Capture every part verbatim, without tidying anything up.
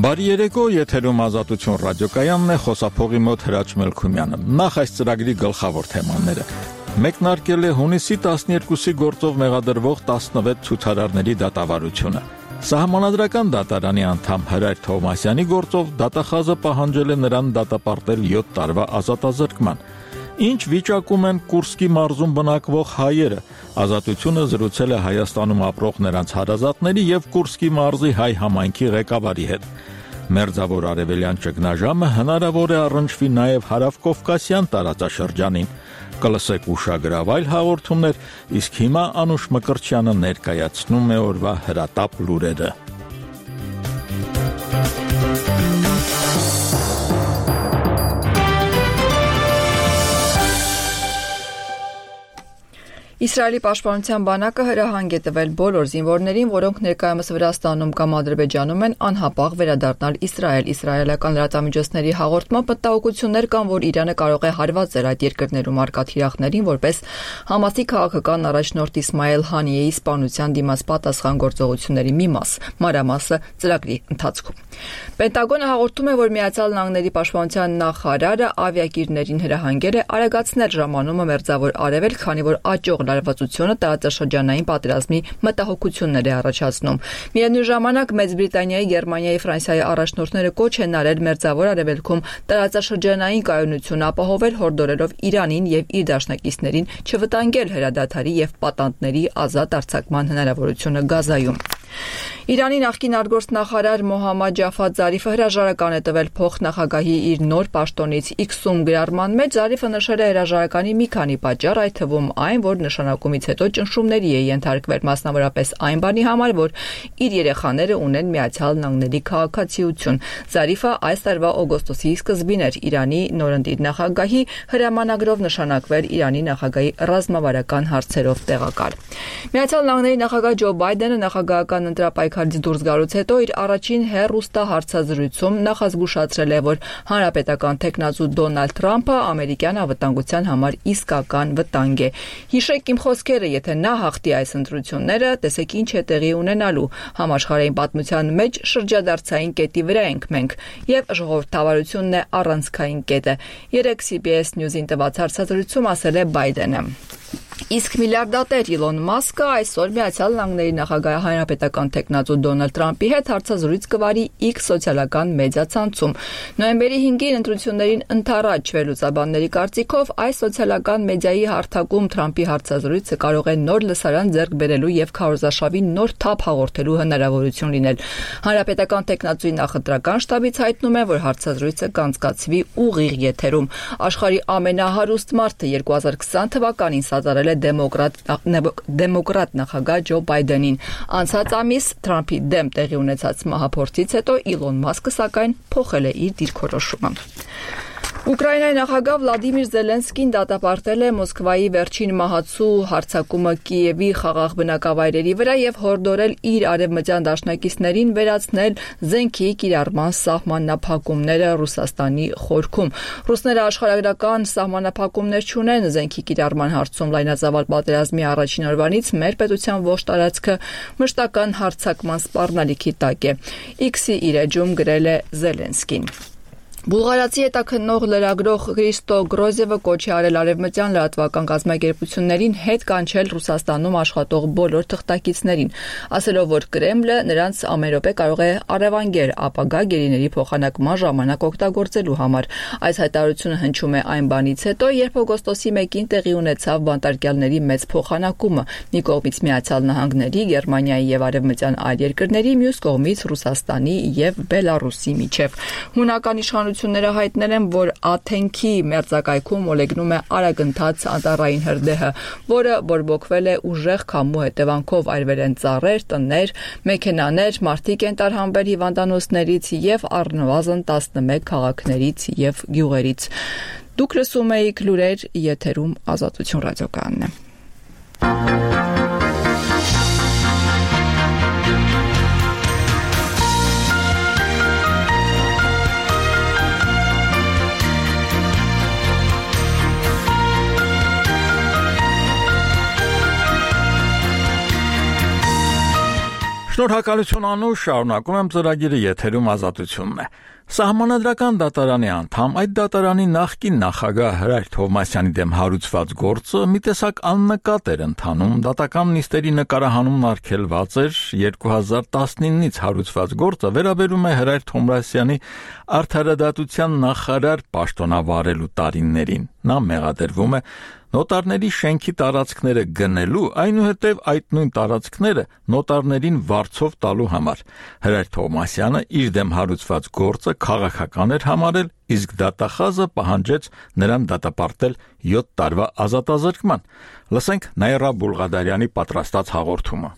Բարի երեկո, եթերում Ազատություն ռադիոկայանն է, խոսափողի մոտ Հրաչ Մելքումյանը։ Նախ այս ծրագրի գլխավոր թեմաները։ Մեկնարկել է հունիսի տասներկուսի գործով մեղադրվող տասնվեց ցուցարարների դատավարությունը։ Սահմանադրական դատարանի անդամ Հրայր Թովմասյանի գործով դատախազը պահանջել է նրան դատապարտել յոթ տարվա ազատազրկման։ Ինչ վիճակում են Կուրսկի մարզում բնակվող հայերը։ Ազատությունը զրուցել է Հայաստանում ապրող նրանց հարազատների եւ Կուրսկի մարզի հայ համայնքի ղեկավարի հետ։ Մերձավոր արևելյան ճգնաժամը հնարավոր է առնչվի նաեւ հարավկովկասյան տարածաշրջանին։ Կլսեք ուշագրավ այլ հաղորդումներ, իսկ հիմա Անուշ Մկրտչյանը ներկայացնում է օրվա հրատապ լուրերը։ Իսրայելի պաշտպանության բանակը հրահանգ է տվել բոլոր զինվորներին, որոնք ներկայումս Վրաստանում կամ Ադրբեջանում են, անհապաղ վերադառնալ Իսրայել։ Իսրայելական լրատվամիջոցների հաղորդմամբ մտահոգություններ կան, որ Իրանը կարող է հարվածել այդ երկրներում առկա թիրախներին, որպես Համասի քաղաքական առաջնորդ Իսմայել Հանիեի սպանության դիմաց պատասխան գործողությունների մի մաս։ Մանրամասը ծրագրի ընթացքում։ Պենտագոնը հաղորդում է, որ Միացյալ Նահանգների պաշտպանության նախարարը ավիակիրներին հրահանգել է արագացնել ժամանումը Մերձավոր Արևելք, քանի որ աճող լարվածությունը տարածաշրջանային պատերազմի մտահոգություններ է առաջացնում։ Միևնույն ժամանակ Մեծ Բրիտանիայի, Գերմանիայի, Ֆրանսիայի առաջնորդները կոչ են արել Մերձավոր Արևելքում տարածաշրջանային կայունություն ապահովել, հորդորելով Իրանին եւ իր դաշնակիցներին չվտանգել հրադադարի եւ պատանդների ազատ արձակման հնարավորությունը Գազայում։ Իրանի նախկին արտգործնախարար Մոհամմադ Ջաֆար Զարիֆը հրաժարական է տվել փոխնախագահի իր նոր պաշտոնից իքսուն գրառման մեջ։ Զարիֆը նշել է հրաժարականի մի քանի պատճառ, այդ թվում այն, որ նշանակումից հետո ճնշումների է ենթարկվել, մասնավորապես այն բանի համար, որ իր երեխաները ունեն Միացյալ Նահանգների քաղաքացիություն։ Զարիֆը այս տարվա օգոստոսի սկզբին էր Իրանի նորընտիր նախագահի հրամանագրով նշանակվել Իրանի նախագահի ռազմավարական հարցերով տեղակալ։ Միացյալ Նահանգների նախագահ Ջո Բայդենը նախագահական ընտրապայքարից դուրս գալուց հետո իր առաջին հեռուստահարցազրույցում նախազգուշացրել է, որ հանրապետական տեխնացու Դոնալդ Թրամփը ամերիկյան անվտանգության համար իսկական վտանգ է։ Հիշեք իմ խոսքերը, եթե նա հաղթի այս ընտրությունները, տեսեք ինչ է տեղի ունենալու։ Համաշխարհային պատմության մեջ շրջադարձային կետի վրա ենք մենք, եւ ժողովրդավարությունն է առանցքային կետը։ Երեկ C B S News-ին տված հարցազրույցում ասել է Բայդենը։ Իսկ միլիարդատեր Իլոն Մասկը այսօր Միացյալ Նահանգների նախագահ հանրապետական տեխնացու Դոնալդ Թրամփի հետ հարցազրույց կվարի X սոցիալական մեդիա ցանցում։ Նոյեմբերի հինգին ընտրություններին ընդառաջ վերլուծաբանների կարծիքով այս սոցիալական մեդիայի հարթակում Թրամփի հարցազրույցը կարող է նոր լսարան ձեռք բերելու եւ քարոզարշավի նոր թափ հաղորդելու հնարավորություն լինել։ Հանրապետական տեխնացուի նախընտրական շտաբից հայտնում է, որ հարցազրույցը կանցկացվի ուղիղ եթերում։ Աշխարհի ամենահարուստ մարդը երկու հազար քսան թվականին սատարել է դեմոկրատ դեմոկրատ նախագահ Ջո Բայդենին։ Անցած ամիս Թրամփի դեմ տեղի ունեցած մահափորձից հետո Իլոն Մասկը սակայն փոխել է իր դիրքորոշումը։ Ուկրաինայի նախագահ Վլադիմիր Զելենսկին դատապարտել է Մոսկվայի վերջին մահացու հարձակումը Կիևի խաղաղ բնակավայրերի վրա եւ հորդորել իր արևմտյան դաշնակիցներին վերացնել զենքի կիրառման սահմանափակումները Ռուսաստանի խորքում։ Ռուսները աշխարհագրական սահմանափակումներ չունեն զենքի կիրառման հարցում լայնածավալ պատերազմի առաջին օրվանից մեր պետության ողջ տարածքը մշտական հարձակման սպառնալիքի տակ է։ X-ի իր էջում գրել է Զելենսկին։ Բուլղարացի հետաքննող լրագրող Քրիստո Գրոզևը կոչ է արել արևմտյան լրատվական կազմակերպություններին հետ կանչել Ռուսաստանում աշխատող բոլոր թղթակիցներին, ասելով, որ Կրեմլը նրանց ամեն րոպե կարող է առևանգել ապագա գերիների փոխանակման ժամանակ օգտագործելու համար։ Այս հայտարարությունը հնչում է այն բանից հետո, երբ օգոստոսի մեկին տեղի ունեցավ բանտարկյալների մեծ փոխանակումը՝ մի կողմից Միացյալ Նահանգների, Գերմանիայի եւ արևմտյան այլ երկրների, մյուս կողմից Ռուսաստանի եւ Բելարուսի միջև։ Հունական իշխանությունները հայտնել են, որ Աթենքի մերձակայքում մոլեգնում է արագընթաց անտառային հրդեհը, որը բորբոքվել է ուժեղ քամու հետևանքով, այրվել են ծառեր, տներ, մեքենաներ, մարդիկ են տարհանվել հիվանդանոցներից եւ առնվազն տասնմեկ քաղաքներից եւ գյուղերից։ Դուք լսում եք լուրեր, եթերում Ազատություն ռադիոկայանն է։ Շնորհակալություն Անուշ, շարունակում եմ ծրագիրը եթերում ազատությունն է։ Սահմանադրական դատարանի անդամ այդ դատարանի նախկին նախագահ Հրայր Թովմասյանի դեմ հարուցված գործը մի տեսակ աննկատ էր ընթանում, դատական նիստերի նկարահանումն արգելված էր, երկու հազար տասնինից հարուցված գործը վերաբերում է Հրայր Թովմասյանի արդարադատության նախարար պաշտոնավարելու տարիներին։ Նա մեղադրվում է նոտարների շենքի տարածքները գնելու, այնուհետև այդ նույն տարածքները նոտարներին վարձով տալու համար։ Հրայր Թովմասյանը իր դեմ հարուցված գործը քաղաքական էր համարել, իսկ դատախազը պահանջեց նրան դատապարտել յոթ տարվա ազատազրկման։ Լսենք Նաիրա Բուլղադարյանի պատրաստած հաղորդումը։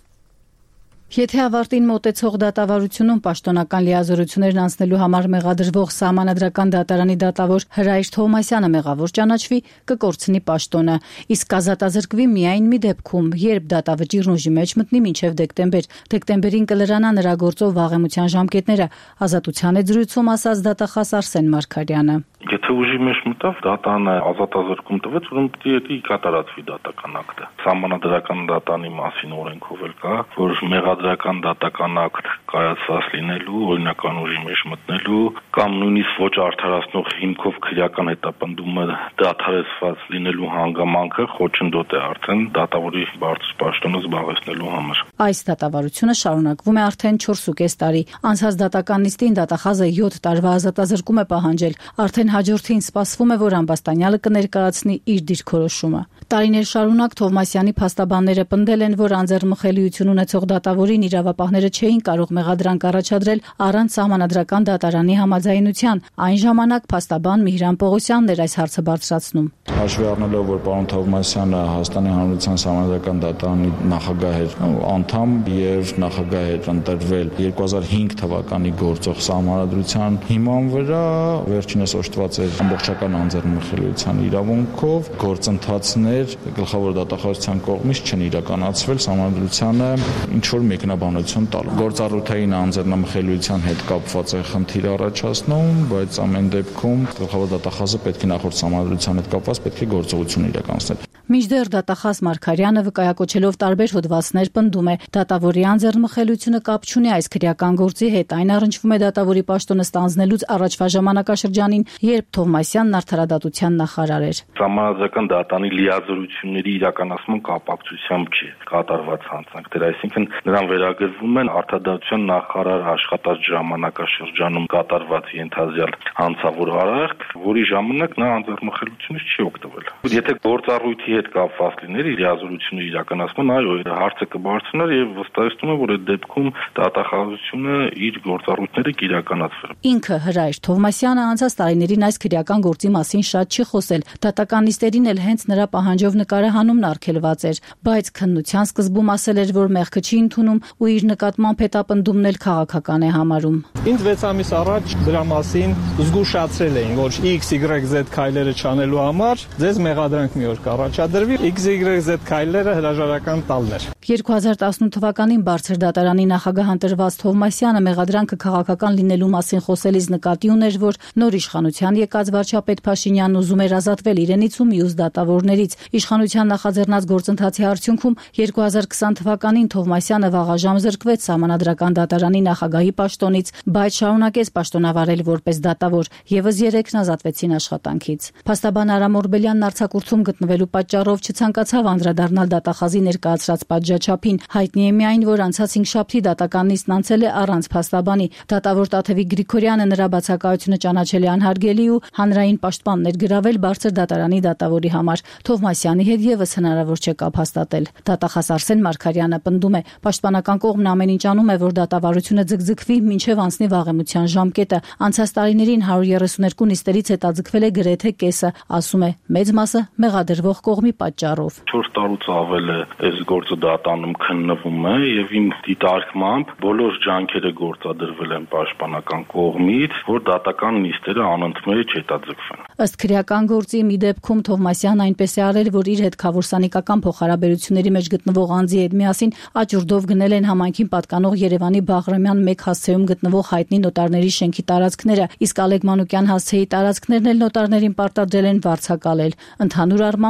Եթե ավարտին մոտեցող դատավարությունում պաշտոնական լիազորություններն անցնելու համար մեղադրվող Սահմանադրական դատարանի դատավոր Հրայր Թովմասյանը մեղավոր ճանաչվի, կկորցնի պաշտոնը, իսկ ազատազրկվի միայն մի դեպքում, երբ դատավճիռն ուժի մեջ մտնի մինչև դեկտեմբեր։ Դեկտեմբերին կլրանա նրա գործով վաղեմության ժամկետները, ազատության է զրույցում ասաց դատախազ Արսեն Մարգարյանը։ Եթե ուժի մեջ մտավ, դատանը ազատազրկում տվեց, ուրեմն պետք է կատարածվի դատական ակտը։ Սահմանադրական դատանի մասին օրենքով էլ կա, որ մեղադրական դատական ակտ կայացված լինելու, օրինական ուժի մեջ մտնելու կամ նույնիսկ ոչ արդարացնող հիմքով քրեական հետապնդումը դադարեցված լինելու հանգամանքը խոչընդոտ է արդեն դատավորի բարձր պաշտոնը զբաղեցնելու համար։ Այս դատավարությունը շարունակվում է արդեն չորսուկես տարի։ Անցած դատական նիստին դատախազը յոթ տարվա ազատազրկում է պահանջել, արդեն հաջորդին սպասվում է, որ Ամբաստանյանը կներկայացնի իր դիրքորոշումը։ Տարիներ շարունակ Թովմասյանի փաստաբանները պնդել են, որ անձեռնմխելիություն ունեցող դատավորին իրավապահները չէին կարող մեղադրանք առաջադրել առանց Սահմանադրական դատարանի համաձայնության։ Այն ժամանակ փաստաբան Միհրան Պողոսյանն էր այս հարցը բարձրացնում։ Հաշվի առնելով, որ պարոն Թովմասյանը Հայաստանի Հանրության Սահմանադրական դատարանի նախագահ էր, անդամ եւ նախագահ էր ընտրվել երկու հազար հինգ թվականի գործող սահմանադրության հիման վրա, վերջինս օժտված էր ամբողջական անձեռնմխելիության իրավունքով, գործընթացներ գլխավոր դատախազության կողմից չեն իրականացվել սահմանադրությանը ինչ որ մեկնաբանություն տալ։ Գործառութային անձեռնմխելիության հետ կապված է խնդիր առաջացնում, բայց ամեն դեպքում գլխավոր դատախազը պետք է նախորդ սահմանադրության հետ կապված պետք է գործողություն իրականացնել։ Մինչդեռ դատախազ Մարգարյանը վկայակոչելով տարբեր հոդվածներ պնդում է, դատավորի անձեռնմխելիությունը կապ չունի այս քրեական գործի հետ, այն առնչվում է դատավորի պաշտոնը ստանձնելուց առաջվա ժամանակաշրջանին, երբ Թովմասյանն արդարադատության նախարար էր։ Սահմանադրական դատարանի լիազորությունների իրականացման կապակցությամբ չի կատարված հանցանքներ, այսինքն նրան վերագրվում են արդարադատության նախարար աշխատած ժամանակաշրջանում կատարված ենթազյալ հանցավոր արարք, որի ժամանակ նա անձեռնմխելիությունից չի օգտվել։ Եթե գործառույթի հետ կապված լիներ լիազորությունը իրականացման, այո, հարցը կբարձրանար եւ վստահեցնում եմ, որ այդ դեպքում դատախազությունը իր գործառույթները կիրականացվի։ Ինքը Հրայր Թովմասյանը անցած տարիներին այս քրեական գործի մասին շատ չի խոսել։ Դատական նիստերին էլ հենց նրա պահանջով նկարահանումն արգելված էր, բայց քննության սկզբում ասել էր, որ մեղքը չի ընդունում ու իր նկատմամբ հետապնդումն էլ քաղաքական է համարում։ Ինձ վեց ամիս առաջ դրա մասին զգուշացրել էին, որ X Y Z քայլերը չանելու համար ձեզ մեղադրանք մի օր կառաջադրվի, X Y Z քայլերը հրաժարական տալն էր։ երկու հազար տասնութ թվականին բարձր դատարանի նախագահ ընտրված Թովմասյանը մեղադրանքը քաղաքական լինելու մասին խոսելիս նկատի ուներ, որ նոր իշխանության եկած վարչապետ Փաշինյանն ուզում էր ազատվել իրենից ու մյուս դատավորներից։ Իշխանության նախաձեռնած գործընթացի արդյունքում երկու հազար քսան թվականին Թովմասյանը վաղաժամ զրկվեց Սահմանադրական դատարանի նախագահի պաշտոնից, բայց շարունակեց պաշտոնավարել որպես դատավոր, եւս երեքն ազատվեցին աշխատանքից։ Փաստաբան Արամ Օրբելյանն արձակուրդում գտնվելու պատճառով չցանկացավ անդրադառնալ դատախազի ներկայացրած պատժաչափին։ Հայտնի է միայն, որ անցած հինգշաբթի դատական նիստն անցել է առանց փաստաբանի։ Դատավոր Տաթևիկ Գրիգորյանը նրա բացակայությունը ճանաչել է անհարգելի ու հանրային պաշտպան ներգրավել բարձր դատարանի դատավորի համար։ Թովմասյանի հետ եւս հնարավոր չէ կապ հաստատել։ Դատախազ Արսեն Մարգարյանը պնդում է, պաշտպանական կողմն ամեն ինչ անում է, որ դատավարությունը ձգձգվի մինչև անցնի վաղեմության ժամկետը։ Անցած տարիներին հարյուր երեսունհինգ նիստերից հետաձգվել է գրեթե կեսը, ասում է, մեծ մասը մեղադրվող կողմի պատճառով։ չորս տարուց ավել է այս գործը դատանում քննվում է եւ իմ դիտարկմամբ բոլոր ջանքերը գործադրվել են պաշտպանական կողմից, որ դատական նիստերը անընդմեջ հետաձգվեն։ Ըստ քրեական գործի մի դեպքում Թովմասյանն այնպես է արել, որ իր հետ քավորսանիկական փոխհարաբերությունների մեջ գտնվող անձի հետ միասին աճուրդով գնել են համայնքին պատկանող Երևանի Բաղրամյան մեկ հասցեում գտնվող հայտնի նոտարների շենքի տարածքները, իսկ Ալեկ Մանուկյան հասցեի տարածքներն էլ նոտարներին պարտադրել են վարձակալել։ Ընդհանուր առմամբ պատճառ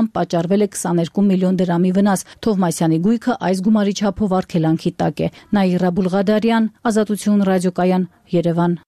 կատարվել է քսաներկու միլիոն դրամի վնաս։ Թովմասյանի գույքը այս գումարի չափով արգելանքի տակ է։ Նաիրա Բուլղադարյան, Ազատություն ռադիոկայան, Երևան։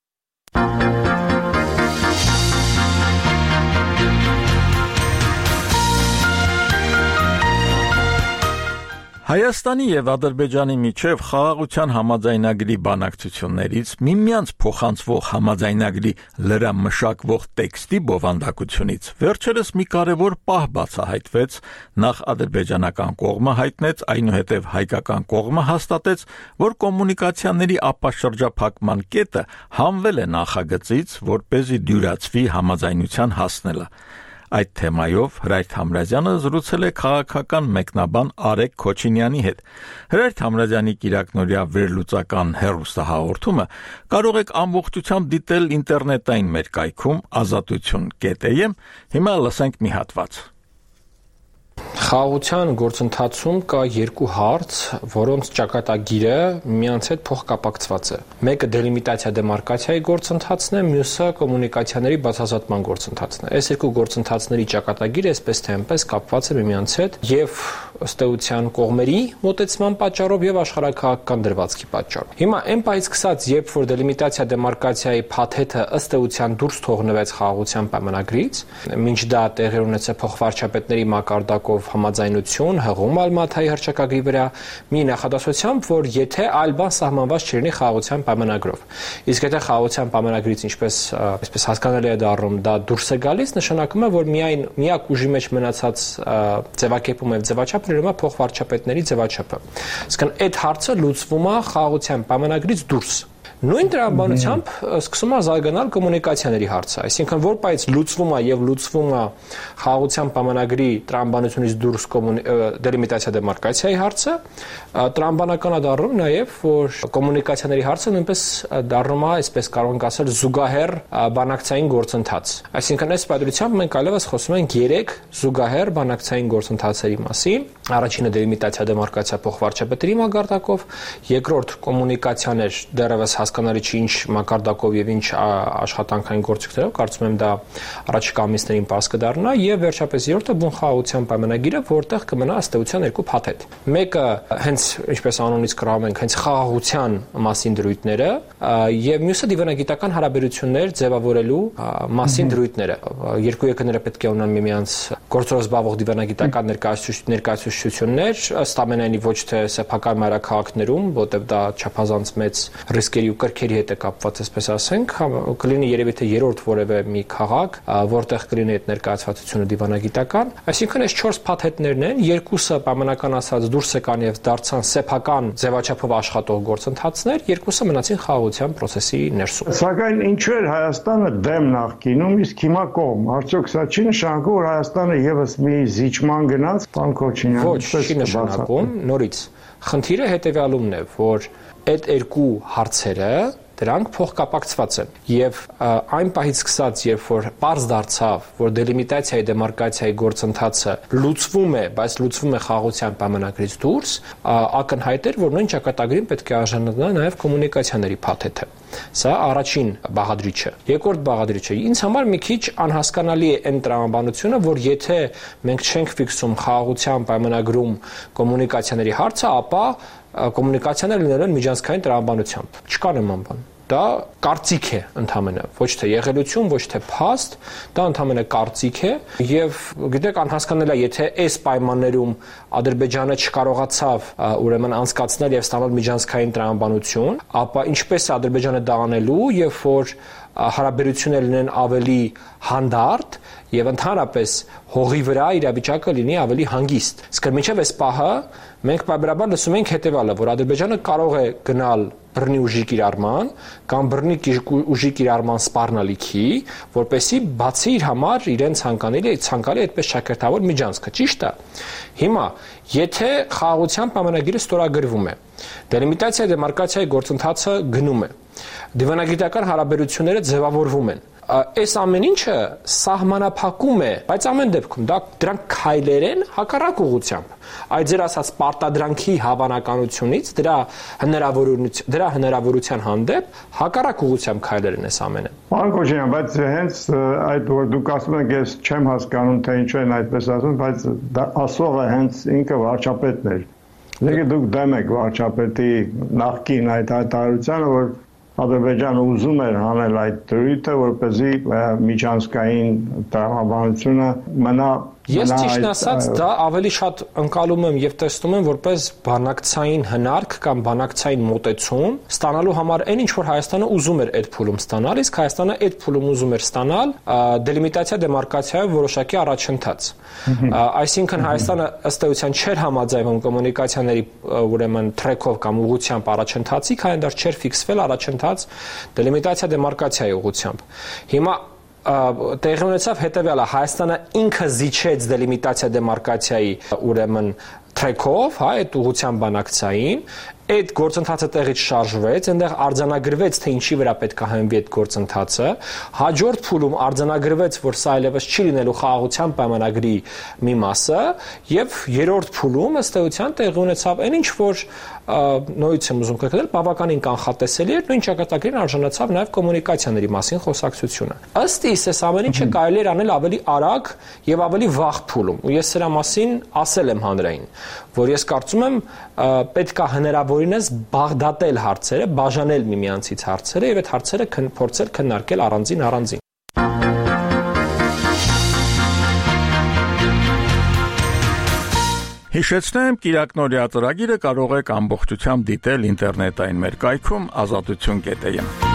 Հայաստանի եւ Ադրբեջանի միջև խաղաղության համաձայնագրի բանակցություններից միմյանց փոխանցվող համաձայնագրի լրամշակվող տեքստի բովանդակությունից վերջերս մի կարևոր պահ բացահայտվեց, նախ ադրբեջանական կողմը հայտնեց, այնուհետև հայկական կողմը հաստատեց, որ կոմունիկացիաների ապաշրջափակման կետը հանվել է նախագծից, որպեսզի դյուրացվի համաձայնության հասնելը։ Այդ թեմայով Հրայր Թամրազյանը զրուցել է քաղաքական մեկնաբան Արեգ Քոչինյանի հետ։ Հրայր Թամրազյանի կիրակնօրյա վերլուծական հեռուստահաղորդումը կարող եք ամբողջությամբ դիտել ինտերնետային մեր կայքում ազատություն կետ է եմ։ Հիմա լսենք մի հատված։ Խաղաղության գործընթացում կա երկու հարց, որոնց ճակատագիրը միմյանց հետ փոխկապակցված է։ Մեկը դելիմիտացիա դեմարկացիայի գործընթացն է, մյուսը կոմունիկացիաների բացահայտման գործընթացն է։ Այս երկու գործընթացների ճակատագիրը այսպես թե այնպես կապված է միմյանց հետ եւ ըստ էության կողմերի մոտեցման պատճառով եւ աշխարհաքաղաքական դրվածքի պատճառով։ Հիմա այն պահից սկսած, երբ որ դելիմիտացիա դեմարկացիայի փաթեթը ըստ էության դուրս թողնվեց խաղաղության պայմանագրից, մինչ դա տեղի ունեցավ փոխվարչապետների մակարդակով համաձայնություն հղում Ալմաթայի հռչակագրի վրա մի նախադասությամբ, որ եթե այլ բան սահմանված չլինի խաղաղության պայմանագրով։ Իսկ եթե խաղաղության պայմանագրից ինչպես այսպես հասկանալի է դառնում, դա դուրս է գալիս, նշանակում է, որ միայն միակ ուժի մեջ մնացած ձևակերպումը եւ ձևաչափը լինում է փոխվարչապետների ձևաչափը։ Իսկ այդ հարցը լուծվում է խաղաղության պայմանագրից դուրս։ Նույն տրամաբանությամբ սկսում է զարգանալ կոմունիկացիաների հարցը, այսինքն որպայից լուծվում է եւ լուծվում է խաղաղության պայմանագրի տրամաբանությունից դուրս դելիմիտացիա դեմարկացիայի հարցը, տրամաբանական է դառնում նաեւ, որ կոմունիկացիաների հարցը նույնպես դառնում է, այսպես կարող ենք ասել, զուգահեռ բանակցային գործընթաց։ Այսինքն այս պատրությամբ մենք այլևս խոսում ենք երեք զուգահեռ բանակցային գործընթացերի մասին։ Առաջինը դելիմիտացիա դեմարկացիա փոխվարչապետերի մակարդակով, երկրորդ կոմունիկացիաներ դեռևս հասկանալի չի ինչ մակարդակով եւ ինչ աշխատանքային գործիքներով, կարծում եմ դա առաջիկա ամիսներին պարզ կդառնա, եւ վերջապես երրորդը բուն խաղաղության պայմանագիրը, որտեղ կմնա ըստ էության երկու փաթեթ։ Մեկը հենց ինչպես անունից կրում ենք, հենց խաղաղության մասին դրույթները, եւ մյուսը դիվանագիտական հարաբերություններ ձևավորելու մասին դրույթները։ Երկու երկրները պետք է ունենան միմյանց գործով զբաղվող դիվանագիտական ներկայացուցիչներ, ըստ ամենայնի ոչ թե սեփական մայրաքաղաքներում, որտեղ դա չափազանց մեծ ռիսկերի ու կրքերի հետ է կապված, այսպես ասենք, կլինի երևի թե երրորդ որևէ մի քաղաք, որտեղ կլինի այդ ներկայացվածությունը դիվանագիտական։ Այսինքն այս չորս փաթեթներն են, երկուսը պայմանական ասած դուրս եկան եւ դարձան սեփական ձևաչափով աշխատող գործընթացներ, երկուսը մնացին խաղաղության process-ի ներսում։ Սակայն ինչու էր Հայաստանը դեմ նախկինում, իսկ հիմա կողմ։ Արդյոք սա չի նշանակում, որ Հայաստանը եւս մի զիջման գնաց, պարոն Քոչինյան։ Ոչ, չի նշանակում, նորից։ Խնդիրը հետեւյալումն է, որ այդ երկու հարցերը դրանք փոխկապակցված են եւ այն պահից սկսած, երբ որ պարզ դարձավ, որ դելիմիտացիայի դեմարկացիայի գործընթացը լուծվում է, բայց լուծվում է խաղաղության պայմանագրից դուրս, ակնհայտ էր, որ նույն ճակատագրին պետք է արժանանա նաեւ կոմունիկացիաների փաթեթը։ Սա առաջին բաղադրիչը։ Երկրորդ բաղադրիչը ինձ համար մի քիչ անհասկանալի է այն տրամաբանությունը, որ եթե մենք չենք ֆիքսում խաղաղության պայմանագրում կոմունիկացիաների հարցը, ապա կոմունիկացիաները լինելու են միջանցքային տրամաբանությամբ։ Չկա նման բան։ Դա կարծիք է ընդհանրապես, ոչ թե եղելություն, ոչ թե փաստ, դա ընդհանրապես կարծիք է եւ գիտեք անհասկանալի է, եթե այս պայմաններում Ադրբեջանը չկարողացավ ուրեմն անցկացնել եւ ստանալ միջանցքային տրամաբանություն, ապա ինչպես է Ադրբեջանը դա անելու, երբ որ հարաբերությունները լինեն ավելի հանդարտ եւ ընդհանրապես հողի վրա իրավիճակը լինի ավելի հանգիստ։ Իսկ մինչեւ այս պահը մենք պայմանաբար լսում ենք հետեւյալը, որ Ադրբեջանը կարող է գնալ բռնի ուժի կիրառման կամ բռնի ուժի կիրառման սպառնալիքի, որպեսզի բացի իր համար իրեն ցանկանալի ցանկալի այդպես շաքերթավոր միջանցքը, ճիշտ է։ Հիմա, եթե խաղաղության պայմանագիրը ստորագրվում է, դելիմիտացիա դեմարկացիայի գործընթացը գնում է, դիվանագիտական հարաբերությունները ձևավորվում են, Այս ամեն ինչը սահմանափակում է, բայց ամեն դեպքում դա դրանք քայլեր են հակառակ ուղղությամբ։ Այդ ձեր ասած պարտադրանքի հավանականությունից դրա հնարավորություն դրա հնարավորության հանդեպ հակառակ ուղղությամբ քայլեր են այս ամենը։ Պարոն Կոչարյան, բայց հենց այդ որ դուք ասում եք, ես չեմ հասկանում, թե ինչու են այդպես ասում, բայց դա ասողը հենց ինքը վարչապետն էր։ Եկեք դուք դեմ եք վարչապետի նախկին այդ հայտարարությանը, որ Ադրբեջանը ուզում էր հանել այդ դրույթը, որպեսզի միջանցքային տրամաբանությունը մնա Ես ճիշտն ասած դա ավելի շատ ընկալում եմ եւ տեսնում եմ որպես բանակցային հնարք կամ բանակցային մոտեցում ստանալու համար այն ինչ որ Հայաստանը ուզում էր այդ փուլում ստանալ, իսկ Հայաստանը այդ փուլում ուզում էր ստանալ դելիմիտացիա դեմարկացիայով որոշակի առաջընթաց։ Այսինքն Հայաստանը ըստ էության չէր համաձայնվում կոմունիկացիաների ուրեմն թրեքով կամ ուղղությամբ առաջընթացի, քանի դեռ չէր ֆիքսվել առաջընթաց դելիմիտացիա դեմարկացիայի ուղղությամբ։ Հիմա տեղի ունեցավ հետևյալը Հայաստանը ինքը զիջեց դելիմիտացիա դեմարկացիայի ուրեմն թրեքով, հա, այդ ուղղության բանակցային, այդ գործընթացը տեղից շարժվեց, այնտեղ արձանագրվեց, թե ինչի վրա պետք է հենվի այդ գործընթացը, հաջորդ փուլում արձանագրվեց, որ սա այլևս չի լինելու խաղաղության պայմանագրի մի մասը, եւ երրորդ փուլում ըստ էության տեղի ունեցավ այն ինչ որ նույնից եմ ուզում կրկնել, բավականին կանխատեսելի էր, նույն ճակատագրին արժանացավ նաև կոմունիկացիաների մասին խոսակցությունը։ Ըստ իս այս ամեն ինչը կարելի էր անել ավելի արագ եւ ավելի վաղ փուլում, ու ես սրա մասին ասել եմ հանրային, որ ես կարծում եմ պետք է հնարավորինս բաղդատել հարցերը, բաժանել միմյանցից հարցերը եւ այդ հարցերը փորձել քննարկել առանձին առանձին։ Հիշեցնեմ, Կիրակնորիա ծրագիրը կարող եք ամբողջությամբ դիտել ինտերնետային մեր կայքում ազատություն կետ է եմ։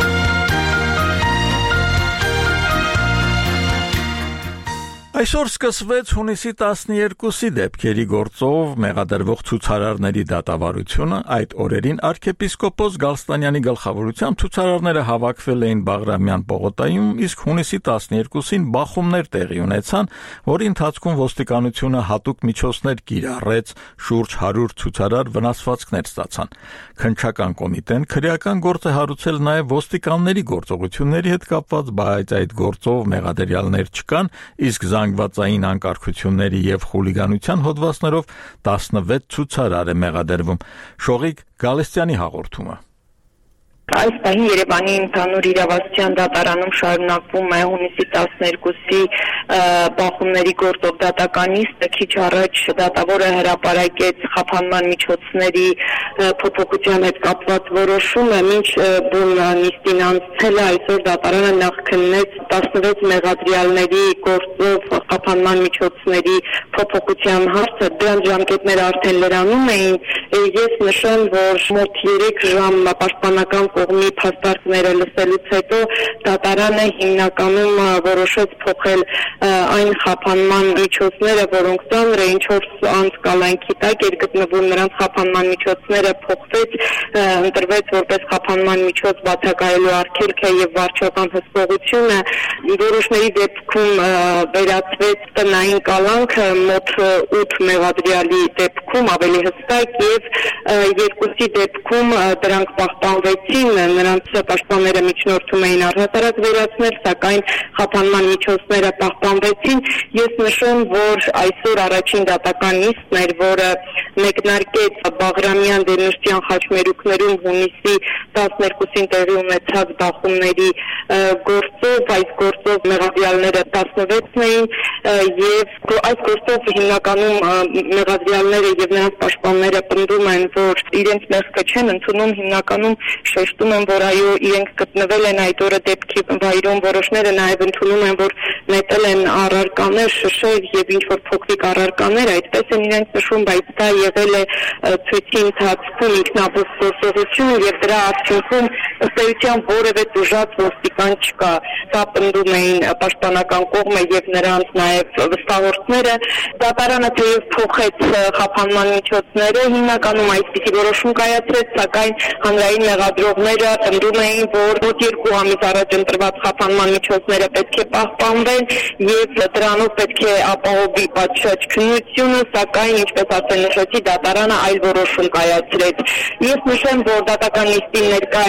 Այսօր սկսվեց հունիսի տասներկուսի դեպքերի գործով մեղադրվող ցուցարարների դատավարությունը, այդ օրերին arczepiskopos Գալստանյանի գլխավորությամբ ցուցարարները հավաքվել էին Բաղրամյան պողոտայում, իսկ հունիսի տասներկուսին բախումներ տեղի ունեցան, որի ընթացքում ոստիկանությունը հատուկ միջոցներ կիրառեց, շուրջ հարյուր ցուցարար վնասվածքներ ստացան։ Քննչական կոմիտեն քրեական գործ է հարուցել նաև ոստիկանների գործողությունների հետ կապված, բայց այդ գործով մեղադրյալներ չկան, իսկ զանգվածային անկարգությունների եւ խուլիգանության հոդվածներով տասնվեց ցուցարար է մեղադրվում։ Շողիկ Գալստյանի հաղորդումը։ Այս պահին Երևանի ընդհանուր իրավասության դատարանում շարունակվում է հունիսի տասներկուսի բախումների գործով դատական նիստը, քիչ առաջ դատավորը հրապարակեց խափանման միջոցների փոփոխության հետ կապված որոշումը, մինչ բուն նիստին անցել է այսօր դատարանը նախ քննեց տասնվեց մեղադրյալների գործով խափանման միջոցների փոփոխության հարցը, դրանց ժամկետները արդեն լրանում էին, ես նշեմ, որ մոտ երեք ժամ պաշտպանական կողմի փաստարկները լսելուց հետո դատարանը հիմնականում որոշեց փոխել այն խափանման միջոցները, որոնք ծանր էին չորս անց կալանքի տակ էր գտնվում, նրանց խափանման միջոցները փոխվեց, ընտրվեց որպես խափանման միջոց բացակայելու արգելքը եւ վարչական հսկողությունը, որոշների դեպքում վերացվեց տնային կալանքը մոտ ութ մեղադրյալի դեպքում ավելի հստակ եւ երկուսի դեպքում դրանք պահպանվեցին, նրանց պաշտպանները միջնորդում էին առհասարակ վերացնել, սակայն խափանման միջոցները պահպանվեցին։ Ես նշեմ, որ այսօր առաջին դատական նիստն էր, որը մեկնարկեց Բաղրամյան Դեմիրճյան խաչմերուկներում հունիսի տասներկուսին տեղի ունեցած բախումների գործով, այս գործով մեղադրյալները տասնվեցն էին եւ այս գործով հիմնականում մեղադրյալները եւ նրանց պաշտպանները պնդում են, որ իրենց մեղքը չեն ընդունում, հիմնականում շեշտում են, որ այո, իրենք գտնվել են այդ օրը դեպքի վայրում, որոշները նաև ընդունում են, որ նետել են առարկաներ, շշեր եւ ինչ որ փոքրիկ առարկաներ, այդպես են իրենք նշում, բայց դա եղել է ցույցի ընթացքում ինքնաբուխ գործողություն եւ դրա արդյունքում ըստ էության որևէ դժուժած ոստիկան չկա։ Դա պնդում էին պաշտպանական կողմը եւ նրանց նաև վստահորդները։ Դատարանը թեև փոխեց խափանման միջոցները, հիմնականում այսպիսի որոշում կայացրեց, սակայն հանրային մեղադրողները պնդում էին, որ մոտ երկու ամիս առաջ ընտրված խափանման միջոցները պետք է պահպանվեն եւ դրանով պետք է ապահովի պատշաճ քննությունը, սակայն ինչպես ասել նշեցի, դատարանը այլ որոշում կայացրեց։ Ես նշեմ, որ դատական նիստին ներկա էին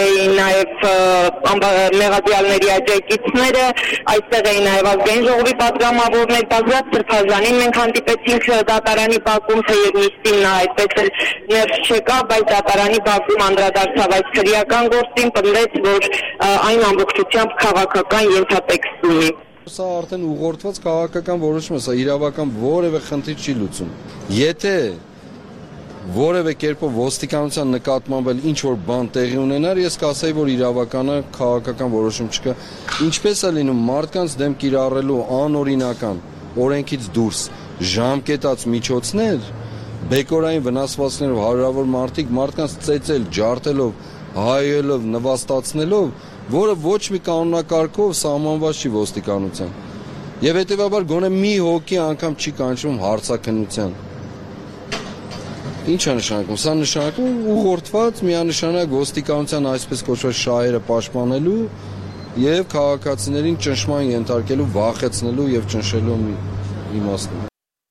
նաև մեղադրյալների աջակիցները, այստեղ էին նաև ազգային ժողովի պատգամավորներ, Բագրատ Սրբազանին մենք հանդիպեցինք դատարանի բակում, թեև նիստին նա այդպես էլ ներս չեկա, բայց դատարանի բակում անդրադարձավ այս քրեական գործին, պնդեց, որ այն ամբողջությամբ քաղաքական ենթատեքստ ունի։ Սա արդեն ուղղորդված քաղաքական որոշում է, սա իրավական որևէ խնդիր չի լուծում։ Եթե որևէ կերպով ոստիկանության նկատմամբ էլ ինչ որ բան տեղի ունենար, ես կասեի, որ իրավականը քաղաքական որոշում չկա։ Ինչպես է լինում մարդկանց դեմ կիրառելու անօրինական, օրենքից դուրս ժամկետած միջոցներ, բեկորային վնասվածքներով հարյուրավոր մարդիկ մարդկանց ծեծել, ջարդելով, հայելով, նվաստացնելով, որը ոչ մի կանոնակարգով սահմանված չի ոստիկանության։ Եվ հետևաբար գոնե մի հոգի անգամ չի կանչվում հարցաքննության։ Ինչ է նշանակում։ Սա նշանակում ուղղորդված միանշանակ ոստիկանության այսպես կոչված շահերը պաշտպանելու եւ քաղաքացիներին ճնշման ենթարկելու, վախեցնելու եւ ճնշելու իմաստով։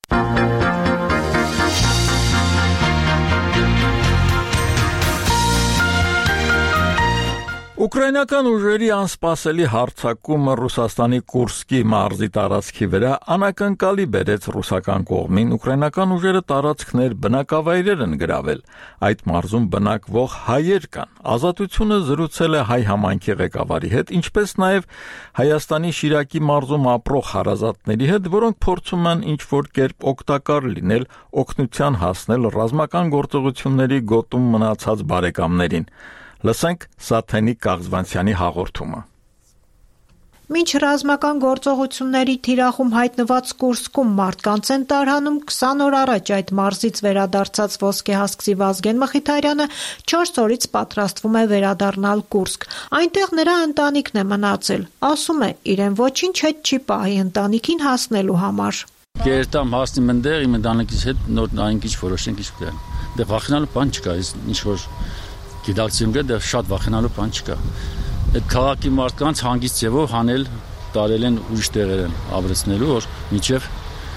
Ուկրաինական ուժերի անսպասելի հարձակումը Ռուսաստանի Կուրսկի մարզի տարածքի վրա անակնկալի բերեց ռուսական կողմին ուկրաինական ուժերը տարածքներ բնակավայրեր են գրավել։ Այդ մարզում բնակվող հայեր կան։ Ազատությունը զրուցել է հայ համայնքի ղեկավարի հետ, ինչպես նաև Հայաստանի Շիրակի մարզում ապրող հարազատների հետ, որոնք փորձում են ինչ-որ կերպ օգտակար լինել, օգնության հասնել ռազմական գործողությունների գոտում մնացած բարեկամներին։ Լսենք Սաթենի Կաղզվանցյանի հաղորդումը։ Մինչ ռազմական գործողությունների թիրախում հայտնված Կուրսկում մարդկանց են տարհանում, քսան օր առաջ այդ մարզից վերադարձած ոսկեհասկցի Վազգեն Մխիթարյանը չորս օրից պատրաստվում է վերադառնալ Կուրսկ։ Այնտեղ նրա ընտանիքն է մնացել։ Ասում է, իրեն ոչինչ հետ չի պահի ընտանիքին հասնելու համար։ Կերտամ հասնեմ այնտեղ, իմ ընտանիքից հետ նոր այնքիչ որոշենք ինչ կան։ Դե վախենալու բան չկա, ինչ որ գիտակցում կա, դեռ շատ վախենալու բան չկա։ Այդ քաղաքի մարդկանց հանգիստ ձևով հանել, տարել են ուրիշ տեղեր են ապրեցնելու, որ մինչև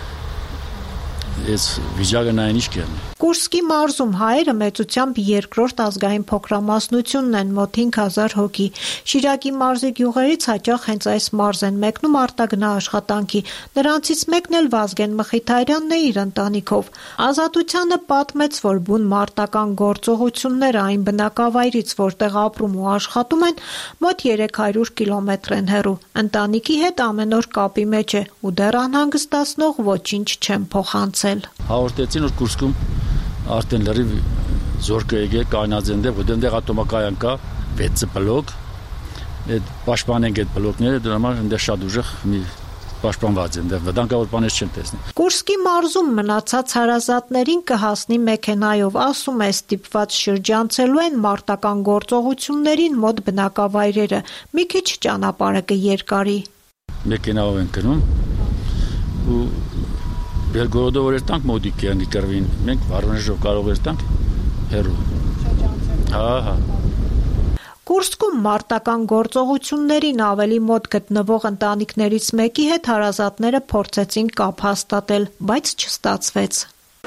այս վիճակը նայեն ինչ կերնի։ Կուրսկի մարզում հայերը մեծությամբ երկրորդ ազգային փոքրամասնությունն են, մոտ հինգ հազար հոգի։ Շիրակի մարզի գյուղերից հաճախ հենց այս մարզ են մեկնում արտագնա աշխատանքի։ Նրանցից մեկն էլ Վազգեն Մխիթարյանն է իր ընտանիքով։ Ազատությանը պատմեց, որ բուն մարտական գործողությունները այն բնակավայրից, որտեղ ապրում ու աշխատում են, մոտ երեք հարյուր կիլոմետր են հեռու։ Ընտանիքի հետ ամեն օր կապի մեջ է ու դեռ անհանգստացնող ոչինչ չեն փոխանցել։ Հաղորդեցին, որ Կուրսկում արդեն լրիվ զորքը եկել կայնած են դեպ, որ դեմ դեղ ատոմակայան կա, վեց բլոկ, այդ պաշտպանենք այդ բլոկները, դրա համար ընդեղ շատ ուժեղ մի պաշտպանված են, դեղ վտանգավոր բաներ չեն տեսնի։ Կուրսկի մարզում մնացած հարազատներին կհասնի մեքենայով, ասում է, ստիպված շրջանցելու են մարտական գործողություններին մոտ բնակավայրերը, մի քիչ ճանապարհը կերկարի։ Մեքենայով են գնում ու Բելգորոդով որ երտանք մոդիկ են կրվին, մենք Վարվանեժով կարող երտանք հերու։ Հա, հա։ Կուրսկում մարտական գործողություններին ավելի մոտ գտնվող ընտանիքներից մեկի հետ հարազատները փորձեցին կապ հաստատել, բայց չստացվեց։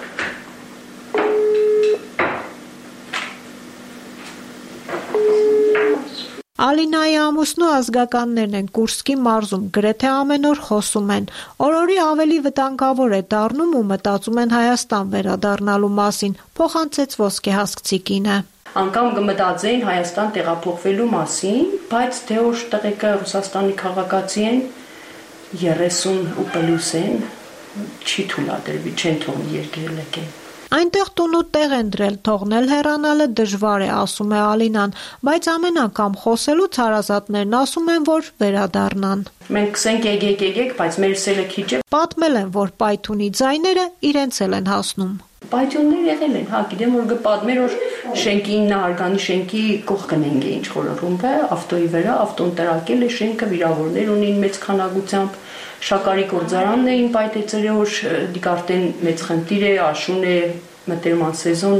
Ալինայի ամուսնու ազգականներն են Կուրսկի մարզում, գրեթե ամեն օր խոսում են։ Օրորի ավելի վտանգավոր է դառնում ու մտածում են Հայաստան վերադառնալու մասին, փոխանցեց ոսկեհասկցի կինը։ Անկամ կմտածեին Հայաստան տեղափոխվելու մասին, բայց թե որ տղեկը Ռուսաստանի քաղաքացի են, երեսուն ու պլյուս են, չի թույլատրվի, չեն թողնի երկրի լեկեն։ Այնտեղ տուն ու տեղ են դրել, թողնել հեռանալը դժվար է, ասում է Ալինան, բայց ամեն անգամ խոսելուց հարազատներն ասում են, որ վերադառնան։ Մենք կսենք եկեք, եկեք, բայց մեր սելը քիչ է։ Պատմել են, որ պայթունի ձայները իրենց էլ են հասնում։ Պայթյուններ եղել են, հա, գիտեմ, որ կպատմեր, որ շենքի իննահարգանի շենքի կողքն են ինչ որ ռումբը, ավտոյի վրա, ավտոն տրակել է, շենքը վիրավորներ ունին մեծ քանակությամբ, Շակարի գործարանն էին պայթեցրել, որ դիք արդեն մեծ խնդիր է, աշուն է, մտերման սեզոն է,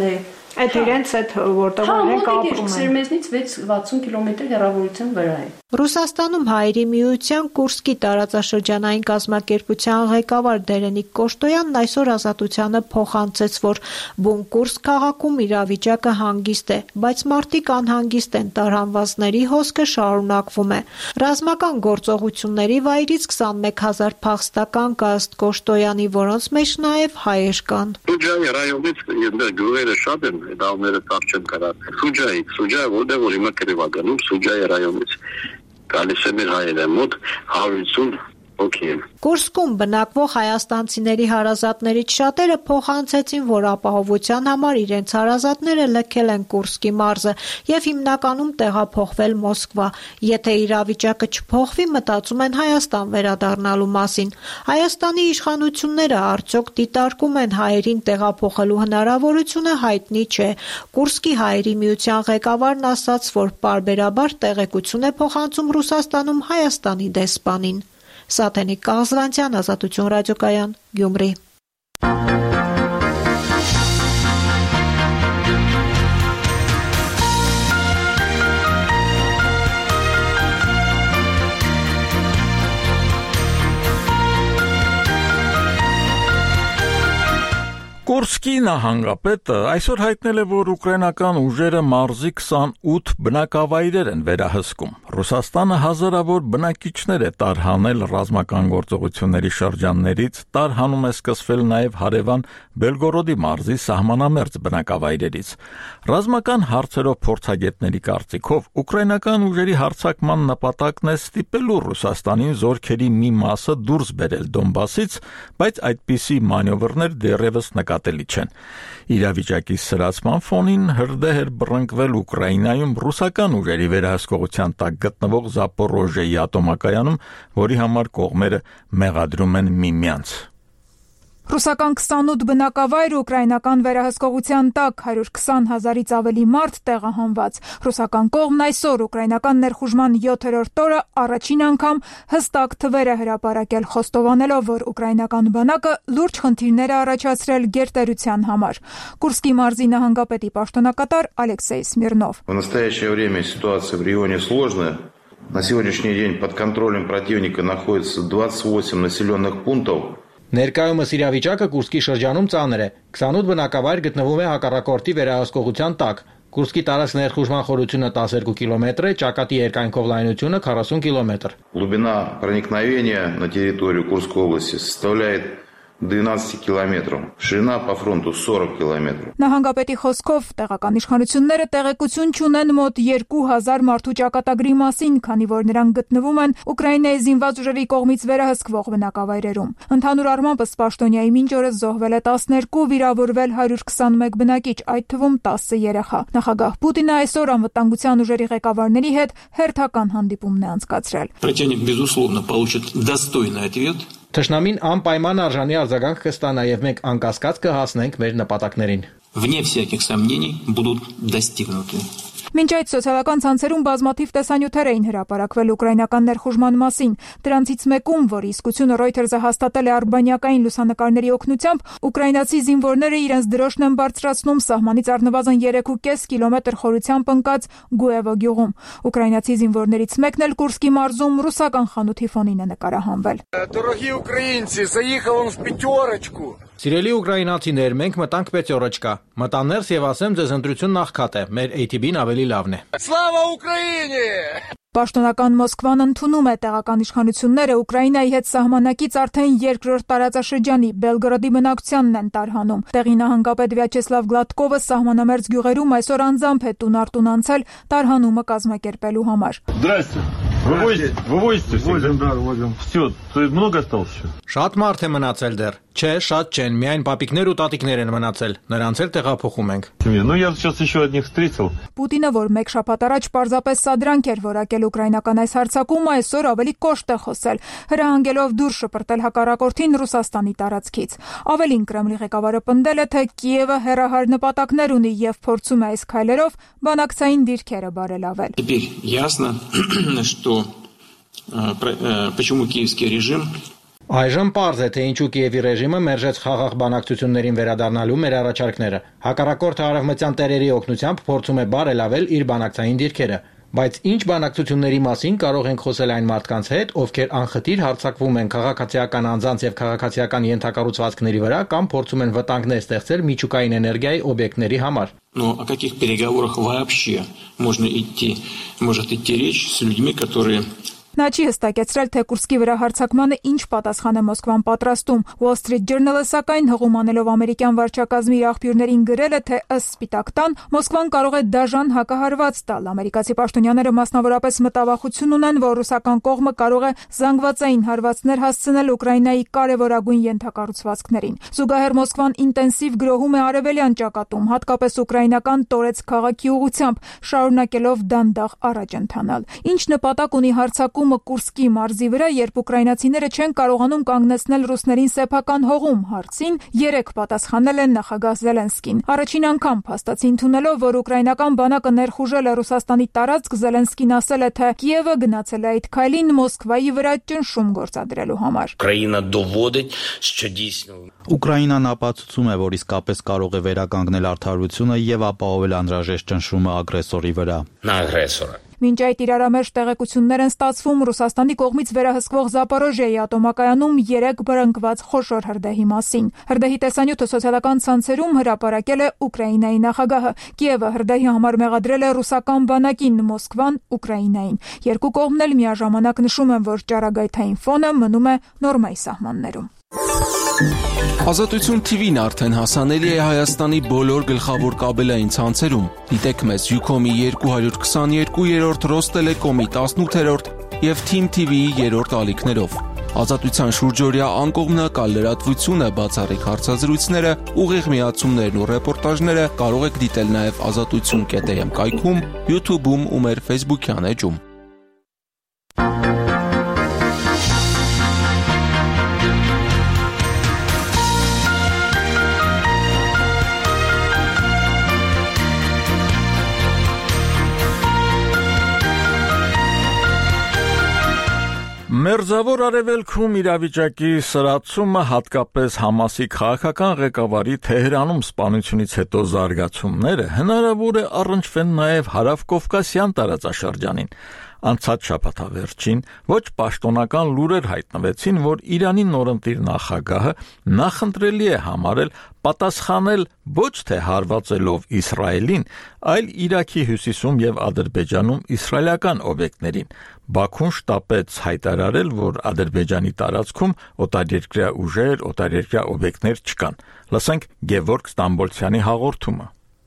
Այդ իրենց այդ որտեղ են կապում են։ Մեզնից վեց վաթսուն կիլոմետր հեռավորության վրա է։ Ռուսաստանում Հայերի միության Կուրսկի տարածաշրջանային կազմակերպության ղեկավար Դերենիկ Կոշտոյանն այսօր Ազատությանը փոխանցեց, որ բուն Կուրսկ քաղաքում իրավիճակը հանգիստ է, բայց մարդիկ անհանգիստ են, տարհանվածների հոսքը շարունակվում է։ Ռազմական գործողությունների վայրից քսանմեկ հազար փախստական կա ըստ Կոշտոյանի, որոնց մեջ նաև հայեր կան։ Սուջայի ռայոնից գյուղերը շատ են, դավները տար չեն կարած։ Սուջայի, Սուջայի որտեղ որ հիմա կրևագանում Սուջայի ռայոնից գալիս է մեր հայերը մոտ հարյուր ութսուն հոգի են։ Կուրսկում բնակվող հայաստանցիների հարազատներից շատերը փոխանցեցին, որ ապահովության համար իրենց հարազատները լքել են Կուրսկի մարզը եւ հիմնականում տեղափոխվել Մոսկվա։ Եթե իրավիճակը չփոխվի, մտածում են Հայաստան վերադառնալու մասին։ Հայաստանի իշխանությունները արդյոք դիտարկում են հայերին տեղափոխելու հնարավորությունը, հայտնի չէ։ Կուրսկի Հայերի միության ղեկավարն ասաց, որ պարբերաբար տեղեկություն է փոխանցում Ռուսաստանում Հայաստանի դեսպանին։ Սաթենիկ Կաղզվանցյան, Ազատություն ռադիոկայան, Գյումրի։ Կուրսկի նահանգապետը այսօր հայտնել է, որ ուկրաինական ուժերը մարզի քսանութ բնակավայրեր են վերահսկում։ Ռուսաստանը հազարավոր բնակիչներ է տարհանել ռազմական գործողությունների շրջաններից, տարհանում է սկսվել նաև հարևան Բելգորոդի մարզի սահմանամերձ բնակավայրերից։ Ռազմական հարցերով փորձագետների կարծիքով ուկրաինական ուժերի հարձակման նպատակն է ստիպելու Ռուսաստանին զորքերի մի մասը դուրս բերել Դոնբասից, բայց այդպիսի մանևրներ դեռևս նկատելի չեն։ Իրավիճակի սրացման ֆոնին հրդեհ էր բռնկվել Ուկրաինայում ռուսական ուժերի վերահսկողության տակ գտնվող Զապորոժիեի ատոմակայանում, որի համար կողմերը մեղադրում են միմյանց։ Ռուսական քսանութ բնակավայր ուկրաինական վերահսկողության տակ հարյուր քսան հազարից ավելի մարդ տեղահանված։ Ռուսական կողմն այսօր ուկրաինական ներխուժման յոթերորդ օրը առաջին անգամ հստակ թվեր է հրապարակել, խոստովանելով, որ ուկրաինական բանակը լուրջ խնդիրներ է առաջացրել գերտերության համար։ Կուրսկի մարզի նահանգապետի պաշտոնակատար Ալեքսեյ Սմիրնով։ В настоящее время ситуация в регионе сложная. На сегодняшний день под контролем противника находится двадцать восемь населенных пунктов. Ներկայումս իրավիճակը Կուրսկի շրջանում ծանր է։ քսանութ բնակավայր գտնվում է հակառակորդի վերահսկողության տակ։ Կուրսկի տարածք ներխուժման խորությունը տասներկու километр է, ճակատի երկայնքով լայնությունը քառասուն կիլոմետր։ Глубина проникновения на территорию Курской области составляет двенадцать километров. Ширина по фронту сорок километров. Նահանգապետի խոսքով տեղական իշխանությունները տեղեկություն չունեն մոտ երկու հազար մարդու ճակատագրի մասին, քանի որ նրանք գտնվում են Ուկրաինայի զինված ուժերի կողմից վերահսկվող բնակավայրերում։ Ընդհանուր առմամբ ըստ պաշտոնյայի մինչ օրս զոհվել է տասներկու, վիրավորվել հարյուր քսանմեկ բնակիչ, այդ թվում տասը երեխա։ Նախագահ Պուտինը այսօր անվտանգության ուժերի ղեկավարների հետ հերթական հանդիպումն է անցկացրել։ Противник, безусловно, получит достойный ответ. Թշնամին անպայման արժանի արձագանք կստանա եւ մենք անկասկած կհասնենք մեր նպատակներին։ Вне всяких сомнений будут достигнуты. Մինչ այդ սոցիալական ցանցերում բազմաթիվ տեսանյութեր էին հրապարակվել ուկրաինական ներխուժման մասին։ Դրանցից մեկում, որ իսկությունը Reuters-ը հաստատել է արբանյակային լուսանկարների օգնությամբ, ուկրաինացի զինվորները իրենց դրոշն են բարձրացնում սահմանից առնվազն երեք ու կես կիլոմետր խորությամբ ընկած Գուևո գյուղում։ Ուկրաինացի զինվորներից մեկն էլ Կուրսկի մարզում ռուսական խանութի ֆոնին է նկարահանվել։ Дорогие украинцы, заехал он в пятерочку. Սիրելի ուկրաինացիներ, մենք մտանք Պեցյորոչկա։ Մտան ներս եւ ասեմ ձեզ ընտրություն նախքատ է։ Մեր A T B-ն ավելի լավն է։ Слава Украине! Պաշտոնական Մոսկվան ընդունում է տեղական իշխանությունները Ուկրաինայի հետ սահմանակից արդեն երկրորդ տարածաշրջանի Բելգորոդի բնակչությանն են տարհանում։ Տեղի նահանգապետ Վյաչեսլավ Գլադկովը սահմանամերձ գյուղերում այսօր անձամբ է տուն-արտուն անցել տարհանումը կազմակերպելու համար։ Здрасте. Вывозите, вывозите все. Возим, да, возим. Все, то есть много осталось еще? Շատ մարդ է մնացել դեռ։ Չէ, շատ չեն, միայն պապիկներ ու տատիկներ են մնացել։ Նրանց էլ տեղափոխում ենք։ Ну я сейчас еще одних встретил. Պուտինը, որ մեկ շաբաթ առաջ պարզապես սադրանք էր որակել ուկրաինական այս հարձակումը, այսօր ավելի կոշտ է խոսել, հրահանգելով դուրս շպրտել հակառակորդին Ռուսաստանի տարածքից։ Ավելին Կրեմլի ղեկավարը պնդել է, թե Կիևը հեռահար նպատակներ ունի եւ փորձում է այս քայլերով բանակցային դիրքերը բարելավել։ Теперь ясно, что почему киевский режим Այժմ պարզ է, թե ինչու Կիևի ռեժիմը մերժեց խաղաղ բանակցություններին վերադառնալու մեր առաջարկները։ Հակառակորդը արևմտյան տերերի օգնությամբ փորձում է բարելավել իր բանակցային դիրքերը։ Բայց ինչ բանակցությունների մասին կարող ենք խոսել այն մարդկանց հետ, ովքեր անխտիր հարձակվում են քաղաքացիական անձանց եւ քաղաքացիական ենթակառուցվածքների վրա կամ փորձում են վտանգներ ստեղծել միջուկային էներգիայի օբյեկտների համար։ Но о каких переговорах вообще можно идти, может идти речь с людьми, которые Նա չի հստակեցրել, թե Կուրսկի վրա հարձակմանը ինչ պատասխան է Մոսկվան պատրաստում։ Wall Street Journal-ը սակայն հղում անելով ամերիկյան վարչակազմի աղբյուրներին գրել է, թե ըստ Սպիտակ տան Մոսկվան կարող է դաժան հակահարված տալ։ Ամերիկացի պաշտոնյաները մասնավորապես մտավախություն ունեն, որ ռուսական կողմը կարող է զանգվածային հարվածներ հասցնել Ուկրաինայի կարևորագույն ենթակառուցվածքներին։ Զուգահեռ Մոսկվան ինտենսիվ գրոհում է արևելյան ճակատում, հատկապես ուկրաինական Տորեց քաղաքի ուղղությամբ, շարունակելով դանդաղ առաջ ընթանալ։ Ինչ նպատակ ունի հարձակումը Կուրսկի մարզի վրա, երբ ուկրաինացիները չեն կարողանում կանգնեցնել ռուսներին սեփական հողում հարցին, երեք պատասխանել են նախագահ Զելենսկին։ Առաջին անգամ փաստացի ընդունելով, որ ուկրաինական բանակը ներխուժել է Ռուսաստանի տարածք, Զելենսկին ասել է, թե Կիևը գնացել է այդ քայլին Մոսկվայի վրա ճնշում գործադրելու համար։ Ուկրաինան ապացուցում է, որ իսկապես կարող է վերականգնել արդարությունը եւ ապահովել անհրաժեշտ ճնշումը ագրեսորի վրա։ Մինչ այդ իրարամերժ տեղեկություններ են ստացվում Ռուսաստանի կողմից վերահսկվող Զապորոժիայի ատոմակայանում երեք բռնկված խոշոր հրդեհի մասին։ Հրդեհի տեսանյութը սոցիալական ցանցերում հրապարակել է Ուկրաինայի նախագահը։ Կիևը հրդեհի համար մեղադրել է ռուսական բանակին, Մոսկվան Ուկրաինային։ Երկու կողմն էլ միաժամանակ նշում են, որ ճառագայթային ֆոնը մնում է նորմայի սահմաններում։ Ազատություն T V-ն արդեն հասանելի է Հայաստանի բոլոր գլխավոր կաբելային ցանցերում։ Դիտեք մեզ Ucom-ի երկու հարյուր քսաներկու, Ռոստելեկոմի տասնութերորդ եւ Team T V-ի երրորդ ալիքներով։ Ազատության շուրջօրյա անկողմնակալ լրատվությունը, բացառիկ հարցազրույցները, ուղիղ միացումներն ու ռեպորտաժները կարող եք դիտել նաեւ ազատություն կետ am կայքում, YouTube-ում ու մեր Facebook-յան էջում։ Մերձավոր արևելքում իրավիճակի սրացումը, հատկապես Համասի քաղաքական ղեկավարի Թեհրանում սպանությունից հետո զարգացումները հնարավոր է առնչվեն նաև հարավկովկասյան տարածաշրջանին։ Անցած շաբաթավերջին ոչ պաշտոնական լուրեր հայտնվեցին, որ Իրանի նորընտիր նախագահը նախընտրելի է համարել պատասխանել ոչ թե հարվածելով Իսրայելին, այլ Իրաքի հյուսիսում եւ Ադրբեջանում իսրայելական օբյեկտներին։ Բաքուն շտապեց հայտարարել, որ Ադրբեջանի տարածքում օտարերկրյա ուժեր, օտարերկրյա օբյեկտներ չկան։ Լսենք Գևորգ Ստամբոլցյանի հաղորդումը։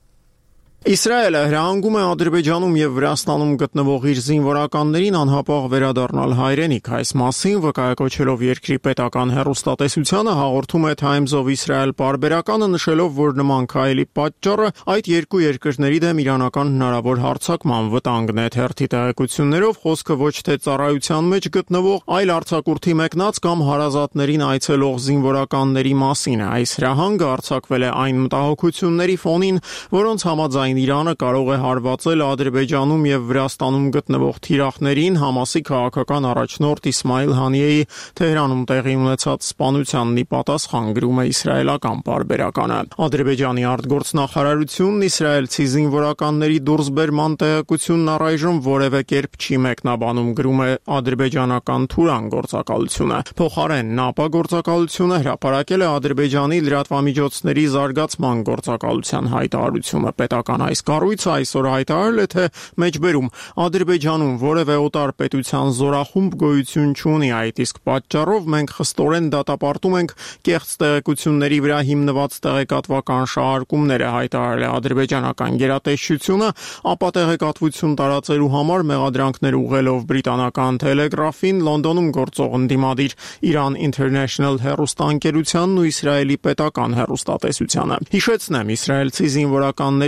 Իսրայելը հրահանգում է Ադրբեջանում եւ Վրաստանում գտնվող իր զինվորականներին անհապաղ վերադառնալ հայրենիք։ Այս մասին վկայակոչելով երկրի պետական հեռուստատեսությանը հաղորդում է Times of Israel պարբերականը, նշելով, որ նման քայլի պատճառը այդ երկու երկրների դեմ իրանական հնարավոր հարձակման վտանգն է։ Թերթի տեղեկություններով խոսքը ոչ թե ծառայության մեջ գտնվող, այլ արձակուրդի մեկնած կամ հարազատներին այցելող զինվորականների մասին է։ Այս հրահանգը արձակվել է այն մտահոգությունների ֆոնին, որոնց համաձայն Իրանը կարող է հարվածել Ադրբեջանում եւ Վրաստանում գտնվող թիրախներին Համասի քաղաքական առաջնորդ Իսմայիլ Հանիեի Թեհրանում տեղի ունեցած սպանությանն ի պատասխան, գրում է իսրայելական պարբերականը։ Ադրբեջանի արտգործնախարարությունն իսրայելցի զինվորականների դուրսբերման տեղեկությունն առայժմ որևէ կերպ չի մեկնաբանում, գրում է ադրբեջանական Թուրան գործակալությունը։ Փոխարենն ՆԱՊԱ գործակալությունը հրապարակել է Ադրբեջանի լրատվամիջոցների զարգացման գործակալության հայտարարությունը։ Պետական այս կառույցը այսօր հայտարարել է, թե մեջբերում Ադրբեջանում որևէ օտար պետության զորախումբ գոյություն չունի, այդ իսկ պատճառով մենք խստորեն դատապարտում ենք կեղծ տեղեկությունների վրա հիմնված տեղեկատվական շահարկումները, հայտարարել է ադրբեջանական գերատեսչությունը, ապա տեղեկատվություն տարածելու համար մեղադրանքներ ուղղելով բրիտանական Telegraph-ին, Լոնդոնում գործող ընդդիմադիր Iran International հեռուստաընկերությանն ու Իսրայելի պետական հեռուստատեսությանը։ Հիշեցնեմ, իսրայելցի զինվորականների հայրենի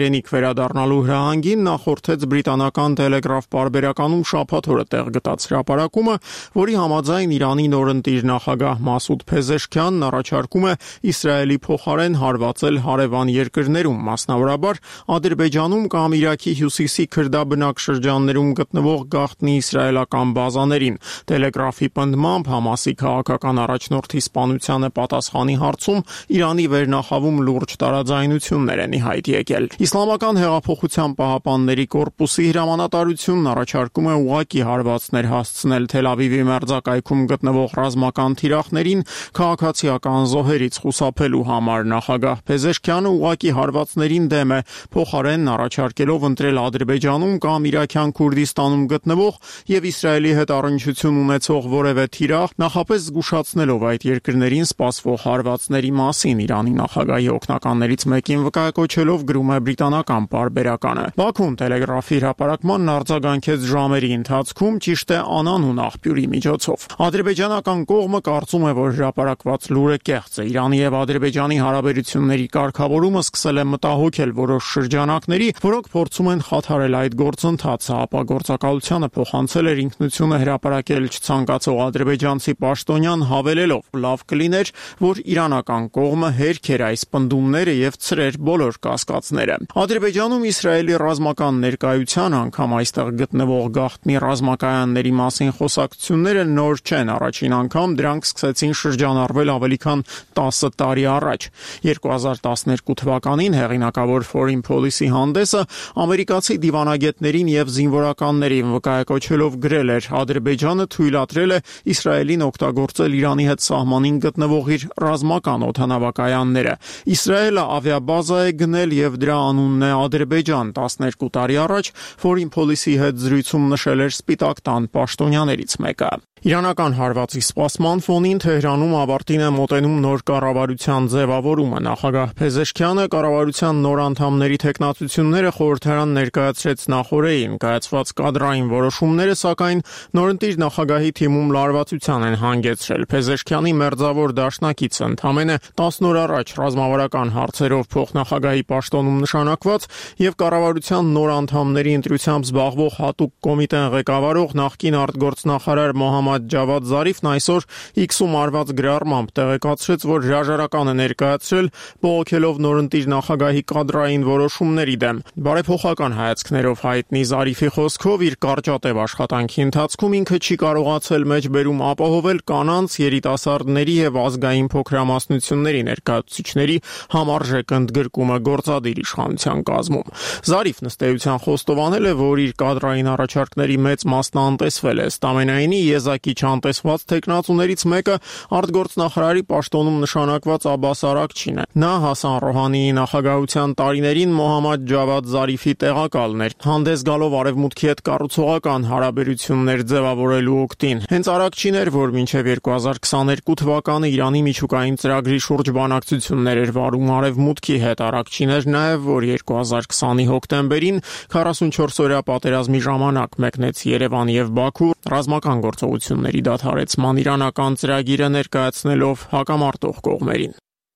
հայրենիք վերադառնալու հրահանգին նախորդեց բրիտանական Telegraph պարբերականում շաբաթ օրը տեղ գտած հրապարակումը, որի համաձայն Իրանի նորընտիր նախագահ Մասուդ Փեզեշքյանն առաջարկում է Իսրայելի փոխարեն հարվածել հարևան երկրներում, մասնավորաբար Ադրբեջանում կամ Իրաքի հյուսիսի քրդաբնակ շրջաններում գտնվող գաղտնի իսրայելական բազաներին։ Telegraph-ի պնդմամբ Համասի քաղաքական առաջնորդի սպանությանը պատասխանի հարցում Իրանի վերնախավում լուրջ տարաձայնություններ են ի հայտ եկել։ Իսլամական հեղափոխության պահապանների կորպուսի հրամանատարությունն առաջարկում է ուղղակի հարվածներ հասցնել Թել Ավիվի մերձակայքում գտնվող ռազմական թիրախներին քաղաքացիական զոհերից խուսափելու համար։ Նախագահ Փեզեշքյանը ուղղակի հարվածներին դեմ է, փոխարենն առաջարկելով ընտրել Ադրբեջանում կամ Իրաքյան Քուրդիստանում գտնվող եւ Իսրայելի հետ առնչություն ունեցող որևէ թիրախ, նախապես զգուշացնելով այդ երկրներին սպասվող հարվածների մասին։ Իրանի նախագահի օգնականներից մեկին վկայակոչելով գրում է բրիտանական պարբերականը։ Բաքուն Telegraph-ի հրապարակմանն արձագանքեց ժամերի ընթացքում, ճիշտ է անանուն աղբյուրի միջոցով։ Ադրբեջանական կողմը կարծում է, որ հրապարակված լուրը կեղծ է։ Իրանի եւ Ադրբեջանի հարաբերությունների կարգավորումը սկսել է մտահոգել որոշ շրջանակների, որոնք փորձում են խաթարել այդ գործընթացը, ապա գործակալությանը փոխանցել էր ինքնությունը հրապարակել չցանկացող ադրբեջանցի պաշտոնյան, հավելելով. «Լավ կլիներ, որ իրանական կողմը հերքեր այս պնդումները եւ ցրեր բոլոր կասկածները»։ Ադրբեջանում Իսրայելի ռազմական ներկայության, անգամ այստեղ գտնվող գաղտնի ռազմակայանների մասին խոսակցությունները նոր չեն։ Առաջին անգամ դրանք սկսեցին շրջանառվել ավելի քան տասը տարի առաջ։ երկու հազար տասներկու թվականին հեղինակավոր Foreign Policy հանդեսը ամերիկացի դիվանագետներին եւ զինվորականներին վկայակոչելով գրել էր. Ադրբեջանը թույլատրել է Իսրայելին օգտագործել Իրանի հետ սահմանին գտնվող իր ռազմական օդանավակայանները։ Իսրայելը ավիաբազա է գնել եւ դրա անունն է Ադրբեջան։ տասներկու տարի առաջ Foreign Policy հետ զրույցում նշել էր Սպիտակ տան պաշտոնյաներից մեկը։ Իրանական հարվածի սպասման ֆոնին Թեհրանում ավարտին է մոտենում նոր կառավարության ձևավորումը։ Նախագահ Փեզեշքյանը կառավարության նոր անդամների թեկնածությունները խորհրդարան ներկայացրեց նախօրեին։ Կայացված կադրային որոշումները, սակայն, նորընտիր նախագահի թիմում լարվածության են հանգեցրել։ Փեզեշքյանի մերձավոր դաշնակիցը ընդամենը տասն օր առաջ ռազմավարական հարցերով փոխնախագահի պաշտոնում նշանակված եւ կառավարության նոր անդամների ընտրությամբ զբաղվող հատուկ կոմիտեն ղեկավարող նախկին արտգործնախարար Մոհամմադ Ջավադ Զարիֆն այսօր X-ում արված գրառմամբ տեղեկացրեց, որ հրաժարական է ներկայացրել, բողոքելով նորընտիր նախագահի կադրային որոշումների դեմ։ Բարեփոխական հայացքներով հայտնի Զարիֆի խոսքով իր կարճատև աշխատանքի ընթացքում ինքը չի կարողացել մեջբերում ապահովել կանանց, երիտասարդների եւ ազգային փոքրամասնությունների ներկայացուցիչների համարժեք ընդգրկումը գործադիր իշխանության կազմում։ Զարիֆն ըստ էության խոստովանել է, որ իր կադրային առաջարկների մեծ մասն անտեսվել է։ Ստամենայինի եզակի չանտեսված թեկնածուներից մեկը արտգործնախարարի պաշտոնում նշանակված Աբբաս Արաքչին է։ Նա Հասան Ռոհանիի նախագահության տարիներին Մոհամմադ Ջավադ Զարիֆի տեղակալն էր, հանդես գալով արևմուտքի հետ կառուցողական հարաբերություններ ձևավորելու օգտին։ Հենց Արաքչին էր, որ մինչև երկու հազար քսաներկու թվականը Իրանի միջուկային ծրագրի շուրջ բանակցություններ էր վարում արևմուտքի հետ։ Արաքչին էր նաև, որ երկու հազար քսանի հոկտեմբերին քառասունչորս օրյա պատերազմի ժամանակ մեկնեց Երևան եւ Բաքու ռազմական գործողությունների դադարեցման իրանական ծրագիրը ներկայացնելով հակամարտող կողմերին։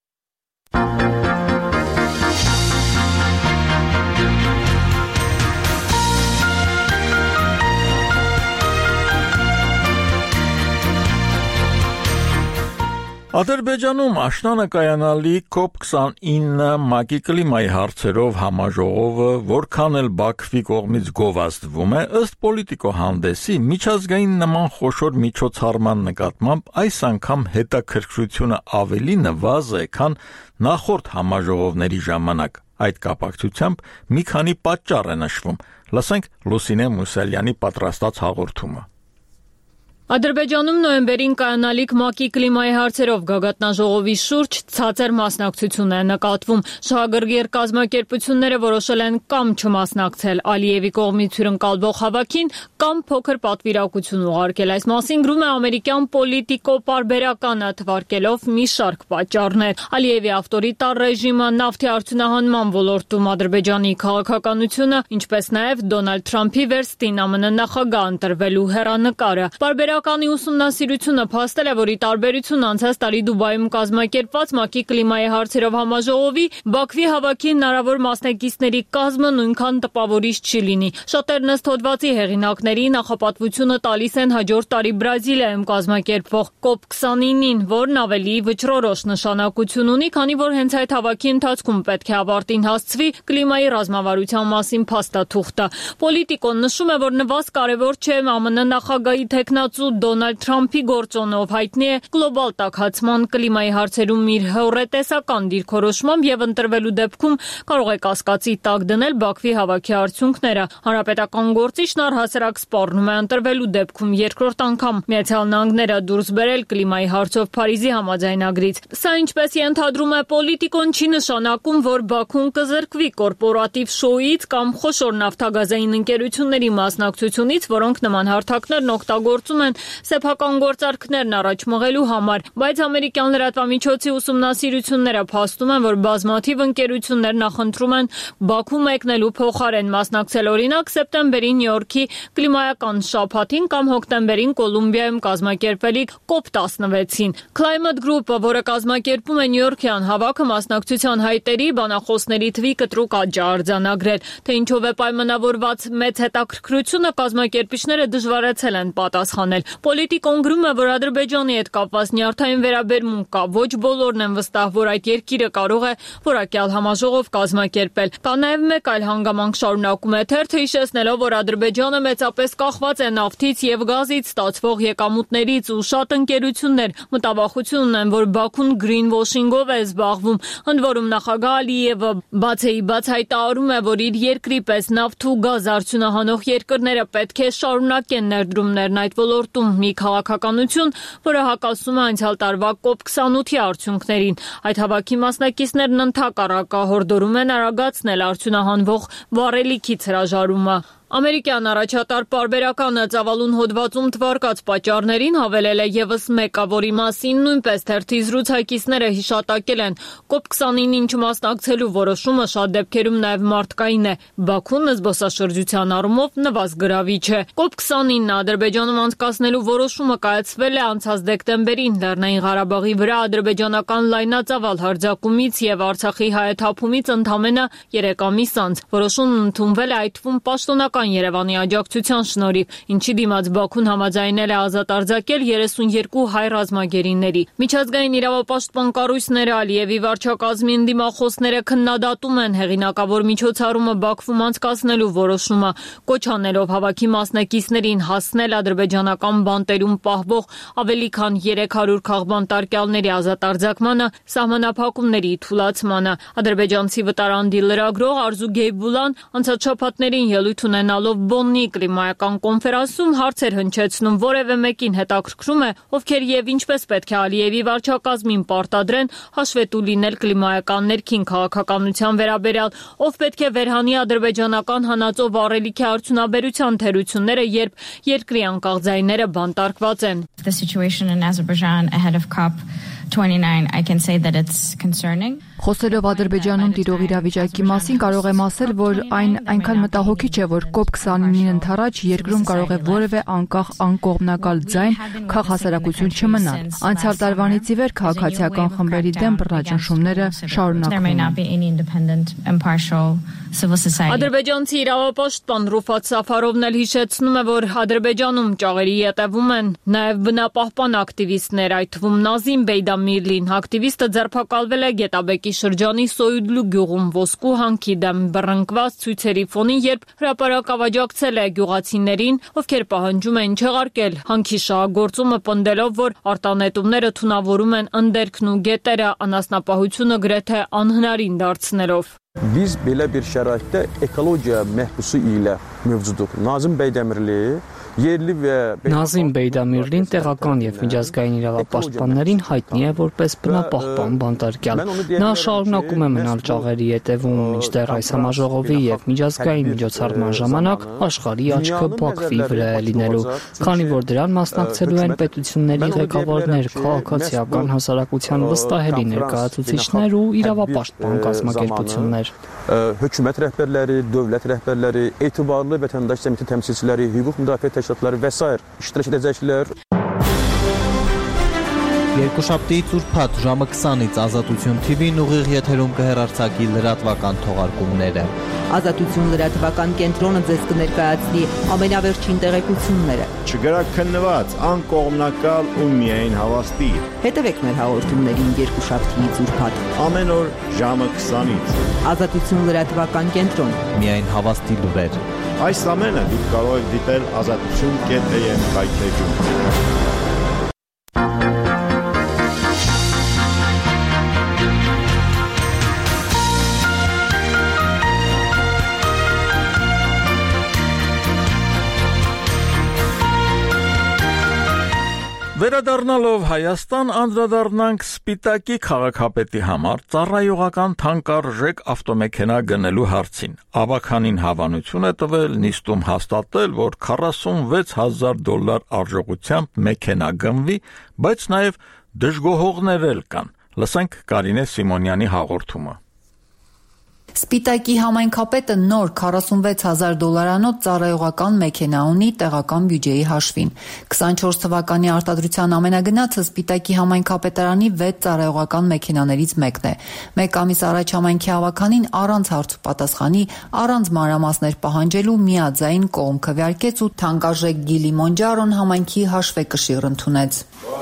Ադրբեջանում աշնանը կայանալի կոպ քսանինը ՄԱԿ-ի կլիմայի հարցերով համաժողովը որքան էլ Բաքվի կողմից գովազդվում է, ըստ Պոլիտիկո հանդեսի միջազգային նման խոշոր միջոցառման նկատմամբ այս անգամ հետաքրքրությունը ավելի նվազ է, քան նախորդ համաժողովների ժամանակ։ Այդ կապակցությամբ մի քանի պատճառ է նշվում։ Լսենք Լուսինե Մուսալյանի պատրաստած հաղորդումը։ Ադրբեջանում նոյեմբերին կայանալիք ՄԱԿ-ի կլիմայի հարցերով գագաթնաժողովի շուրջ ցածր մասնակցություն է նկատվում։ Շահագրգիռ կազմակերպությունները որոշել են կամ չմասնակցել Ալիևի կողմից հյուրընկալվող հավաքին, կամ փոքր պատվիրակություն ուղարկել։ Այս մասին գրում է ամերիկյան Պոլիտիկո պարբերականը, թվարկելով մի շարք պատճառներ։ Ալիևի ավտորիտար ռեժիմը, նավթի արդյունահանման ոլորտում Ադրբեջանի քաղաքականությունը, ինչպես նաև Դոնալդ Թրամփի վերստին ԱՄՆ նախագահ ընտրվելու հեռանկարը։ Պարբերականի ուսումնասիրությունը փաստել է, որ ի տարբերություն անցած տարի Դուբայում կազմակերպված ՄԱԿ-ի կլիմայի հարցերով համաժողովի, Բաքվի հավաքի հնարավոր մասնակիցների կազմը նույնքան տպավորիչ չի լինի։ Շատերն ըստ հոդվածի հեղինակների նախապատվությունը տալիս են հաջորդ տարի Բրազիլիայում կազմակերպվող կոպ քսանինին, որն ավելի վճռորոշ նշանակություն ունի, քանի որ հենց այդ հավաքի ընթացքում պետք է ավարտին հասցվի կլիմայի ռազմավարության մասին փաստաթուղթը։ Պոլիտիկոն նշում է, որ նվազ կարևոր չէ ԱՄՆ նախագահի թեկնածու Դոնալդ Թրամփի գործոնով հայտնի է գլոբալ տաքացման կլիմայի հարցերում իր հեռատեսական դիրքորոշմամբ եւ ընտրվելու դեպքում կարող է կասկածի տակ դնել Բաքվի հավաքի արդյունքները։ Հանրապետական գործիչն առհասարակ սպառնում է ընտրվելու դեպքում երկրորդ անգամ Միացյալ Նահանգները դուրս բերել կլիմայի հարցով Փարիզի համաձայնագրից։ Սա ինչպես ենթադրում է Պոլիտիկոն չի նշանակում, որ Բաքուն կզրկվի կորպորատիվ շոուից կամ խոշոր նավթագազային ընկերությունների մասնակցությունից, որոնք նման հարթակներն օգտագործում են սեփական գործարքներն առաջ մղելու համար, բայց ամերիկյան լրատվամիջոցի ուսումնասիրությունները փաստում են, որ բազմաթիվ ընկերություններ նախընտրում են Բաքու մեկնելու փոխարեն մասնակցել օրինակ սեպտեմբերին Նյու Յորքի կլիմայական շաբաթին կամ հոկտեմբերին Կոլումբիայում կազմակերպվելիք կոպ տասնվեցին։ Climate Group-ը, որը կազմակերպում է Նյու Յորքյան հավաքը, մասնակցության հայտերի բանախոսների թվի կտրուկ աճ է արձանագրել, թե ինչով է պայմանավորված մեծ հետաքրքրությունը կազմակերպիչները դժվարացել են պատասխանել։ Պոլիտիկոն գրում է, որ Ադրբեջանի հետ կապված նյարդային վերաբերմունք կա, ոչ բոլորն են վստահ, որ այդ երկիրը կարող է որակյալ համաժողով կազմակերպել։ Կա նաև մեկ այլ հանգամանք, շարունակում է թերթը, հիշեցնելով, որ Ադրբեջանը մեծապես կախված է նավթից եւ գազից ստացվող եկամուտներից ու շատ ընկերություններ մտավախություն ունեն, որ Բաքուն green washing-ով է զբաղվում։ Ընդ որում նախագահ Ալիևը բացեի բաց հայտարարում է, որ իր երկրի պես նավթ ու գազ արդյունահանող երկրները պետք է շարունակեն ներդրումներն այդ ոլորտում, մի քաղաքականություն, որը հակասում է անցյալ տարվա կոպ քսանութի արդյունքներին։ Այդ հավաքի մասնակիցներն ընդհակառակը հորդորում են արագացնել արդյունահանվող վառելիքից հրաժարումը։ Ամերիկյան առաջատար պարբերականը ծավալուն հոդվածում թվարկած պատճառներին հավելել է եւս մեկը, որի մասին նույնպես թերթի զրուցակիցները հիշատակել են։ կոպ քսանինին չմասնակցելու որոշումը շատ դեպքերում նաև մարդկային է։ Բաքուն զբոսաշրջության առումով նվազգրավիչ է։ կոպ քսանինը Ադրբեջանում անցկացնելու որոշումը կայացվել է անցած դեկտեմբերին Լեռնային Ղարաբաղի վրա ադրբեջանական լայնածավալ հարձակումից եւ Արցախի հայաթափումից ընդամենը երեք ամիս անց։ Որոշումն ընդունվել է այդ թվում պաշտոնական Երևանի աջակցության շնորհիվ, ինչի դիմաց Բաքուն համաձայնել է ազատ արձակել երեսունյերկու հայ ռազմագերիների։ Միջազգային իրավապաշտպան կառույցները Ալիևի վարչակազմի ընդդիմախոսները քննադատում են հեղինակավոր միջոցառումը Բաքվում անցկացնելու որոշումը, կոչ անելով հավաքի մասնակիցներին հասնել ադրբեջանական բանտերում պահվող ավելի քան երեք հարյուր քաղբանտարկյալների ազատ արձակմանը, սահմանափակումների թուլացմանը։ Ադրբեջանցի վտարանդի լրագրող Արզու Գեյբուլան անցած շաբաթներին ելույթ ունենալով Բոննի կլիմայական կոնֆերանսում հարցեր հնչեցնում, որևէ մեկին հետաքրքրում է, ովքեր եւ ինչպես պետք է Ալիևի վարչակազմին պարտադրեն հաշվետու լինել կլիմայական ներքին քաղաքականության վերաբերյալ, ով պետք է վերհանի ադրբեջանական հանածո վառելիքի արդյունաբերության թերությունները, երբ երկրի անկախ ձայները բանտարկված են։ The situation in Azerbaijan ahead of COP twenty-nine, I can say that it's concerning. Խոսելով Ադրբեջանում տիրող իրավիճակի մասին կարող եմ ասել, որ այն այնքան մտահոգիչ է, որ կոպ քսանինին ընդառաջ երկրում կարող է որևէ անկախ անկողմնակալ ձայն քաղաքասարակություն չմնալ։ Անցյալ տարվանից ի վեր քաղաքացիական խմբերի դեմ բռնաճնշումները շարունակվում են։ Ադրբեջանցի իրավապաշտպան Ռուֆատ Սաֆարովն էլ հիշեցնում է, որ Ադրբեջանում ճաղերի ետևում են նաև բնապահպան ակտիվիստներ, այդ թվում Նազիմ Բեյդամիրլին։ Ակտիվիստը ձերբակալվել է Գետաբեկի շրջանի Սոյուդլու գյուղում ոսկու հանքի դեմ բռնկված ցույցերի ֆոնին, երբ հրապարակ աջակցել է գյուղացիներին, ովքեր պահանջում են չեղարկել հանքի շահագործումը, պնդելով, որ արտանետումները թունավորում են ընդերքն ու գետերը, անասնապահությունը գրեթե անհնարին դարձնելով։ Biz belə bir şəraitdə ekologiya məhbusu ilə mövcuduq. Nazim Beydəmirli yerli və Նազիմ Բեյդամիրլին տեղական եւ միջազգային իրավապաշտպաններին հայտնի է որպես բնապահպան բանտարկյալ։ Նա շարունակում է մնալ ճաղերի ետևում, մինչդեռ այս համաժողովի եւ միջազգային միջոցառման ժամանակ աշխարհի աչքը Բաքվի վրա է լինելու, քանի որ դրան մասնակցելու են պետությունների ղեկավարներ, քաղաքացիական հասարակության վստահելի ներկայացուցիչներ ու իրավապաշտպան կազմակերպություններ։ կազմակերպություններ։ Hökumət rəhbərləri, dövlət rəhbərləri, etibarlı vətəndaş cəmiyyəti təmsilçiləri, hüquq müdafiə təşkilatları və sair iştirak edəcəklər. Երկուշաբթիից ուրբաթ ժամը քսանից Ազատություն T V-ն ուղիղ եթերում կհեռարձակի լրատվական թողարկումները։ Ազատություն լրատվական կենտրոնը ձեզ կներկայացնի ամենավերջին տեղեկությունները։ Չգրաքննված, անկողմնակալ ու միայն հավաստի։ Հետևեք մեր հաղորդումներին երկուշաբթիից ուրբաթ ամեն օր ժամը քսանից։ Ազատություն լրատվական կենտրոն։ Միայն հավաստի լուրեր։ Այս ամենը դուք կարող եք դիտել ազատություն կետ է եմ կայքեջում։ Վերադառնալով Հայաստան անդրադառնանք Սպիտակի քաղաքապետի համար ծառայողական թանկարժեք ավտոմեքենա գնելու հարցին։ Ավականին հավանություն է տվել նիստում հաստատել, որ քառասունվեց հազար դոլար արժողությամբ մեքենա գնվի, բայց նաև դժգոհողներ էլ կան։ Լսենք Կարինե Սիմոնյանի հաղորդումը։ Սպիտակի համայնքապետը նոր քառասունվեց հազար դոլարանոց ծառայողական մեքենա ունի տեղական բյուջեի հաշվին։ քսանչորս թվականի արտադրության ամենագնացը Սպիտակի համայնքապետարանի վեց ծառայողական մեքենաներից մեկն է։ Մեկ ամիս առաջ համայնքի ավականին առանց հարց ու պատասխանի, առանց մանրամասներ պահանջելու միաձայն կողմ քվեարկեց ու թանկարժեք Գիլի Մոնջարոն համայնքի հաշվեկշիռ ընդունեց։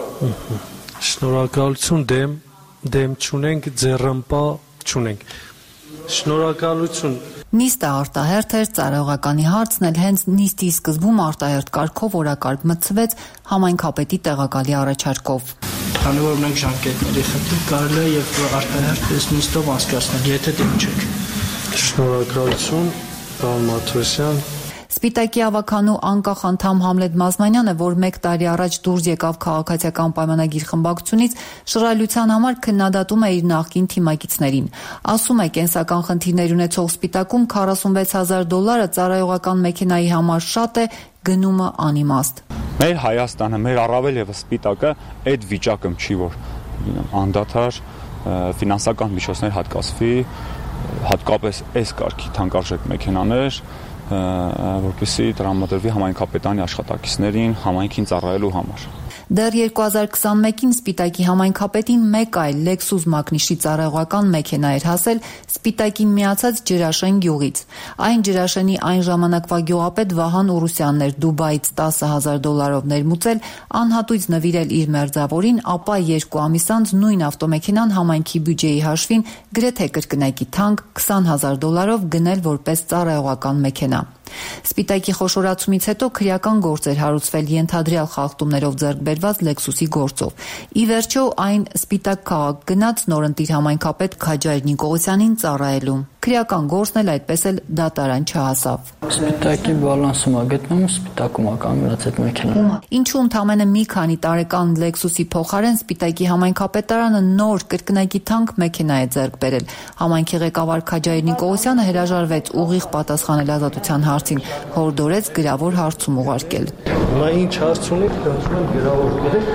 Շնորհակալություն դեմ, դեմ չունենք, ձեռնպա չունենք։ Շնորհակալություն։ Նիստը արտահերթ էր, ծառայողականի հարցն էլ հենց նիստի սկզբում արտահերթ կարգով օրակարգ մտցվեց համայնքապետի տեղակալի առաջարկով։ Քանի որ մենք ժամկետների խնդիր կարելի է եւ արտահերթ այս նիստով անցկացնել, եթե դեմ չեք։ Շնորհակալություն, պարոն Մաթոսյան։ Սպիտակի ավականու անկախ անդամ Համլետ Մազմանյանը, որ մեկ տարի առաջ դուրս եկավ քաղաքացիական պայմանագիր խմբակցությունից, շռայլության համար քննադատում է իր նախկին թիմակիցներին։ Ասում է, կենսական խնդիրներ ունեցող Սպիտակում քառասունվեց հազար դոլարը ծառայողական մեքենայի համար շատ է, գնումը անիմաստ։ Մեր Հայաստանը, մեր առավել եւս Սպիտակը այդ վիճակում չի, որ անդադար ֆինանսական միջոցներ հատկացվի, հատկապես այս կարգի թանկարժեք մեքենաներ, որպեսզի տրամադրվի համայնքապետարանի աշխատակիցներին համայնքին ծառայելու համար։ Դեռ երկու հազար քսանմեկին Սպիտակի համայնքապետին մեկ այլ Lexus մակնիշի ծառայողական մեքենա էր հասել Սպիտակին միացած Ջրաշեն գյուղից։ Այն Ջրաշենի այն ժամանակվա գյուղապետ Վահան Ուրուսյանն էր Դուբայից տասը հազար դոլարով ներմուծել, անհատույց նվիրել իր մերձավորին, ապա երկու ամիս անց նույն ավտոմեքենան համայնքի բյուջեի հաշվին գրեթե կրկնակի թանկ քսան հազար դոլարով գնել որպես ծառայողական մեքենա։ Սպիտակի խոշորացումից հետո քրեական գործ էր հարուցվել ենթադրյալ խախտումներով ձեռք բերված Lexus-ի գործով։ Ի վերջո այն Սպիտակ քաղաք գնաց նորընտիր համայնքապետ Քաջայր Նիկողոսյանին ծառայելու։ Քրեական գործն էլ այդպես էլ դատարան չհասավ։ Սպիտակի բալանսում է գտնում, Սպիտակում է կանգնած այդ մեքենան։ Ինչու ընդամենը մի քանի տարեկան Lexus-ի փոխարեն Սպիտակի համայնքապետարանը նոր կրկնակի թանկ մեքենա է ձեռք բերել։ Համայնքի ղեկավար Քաջայր Նիկողոսյանը հրաժարվեց ուղիղ պատասխանել ազատության հարցին, հորդորեց գրավոր հարցում ուղարկել։ Հիմա ինչ հարց ունեք, դասում եմ գրավոր գրեք,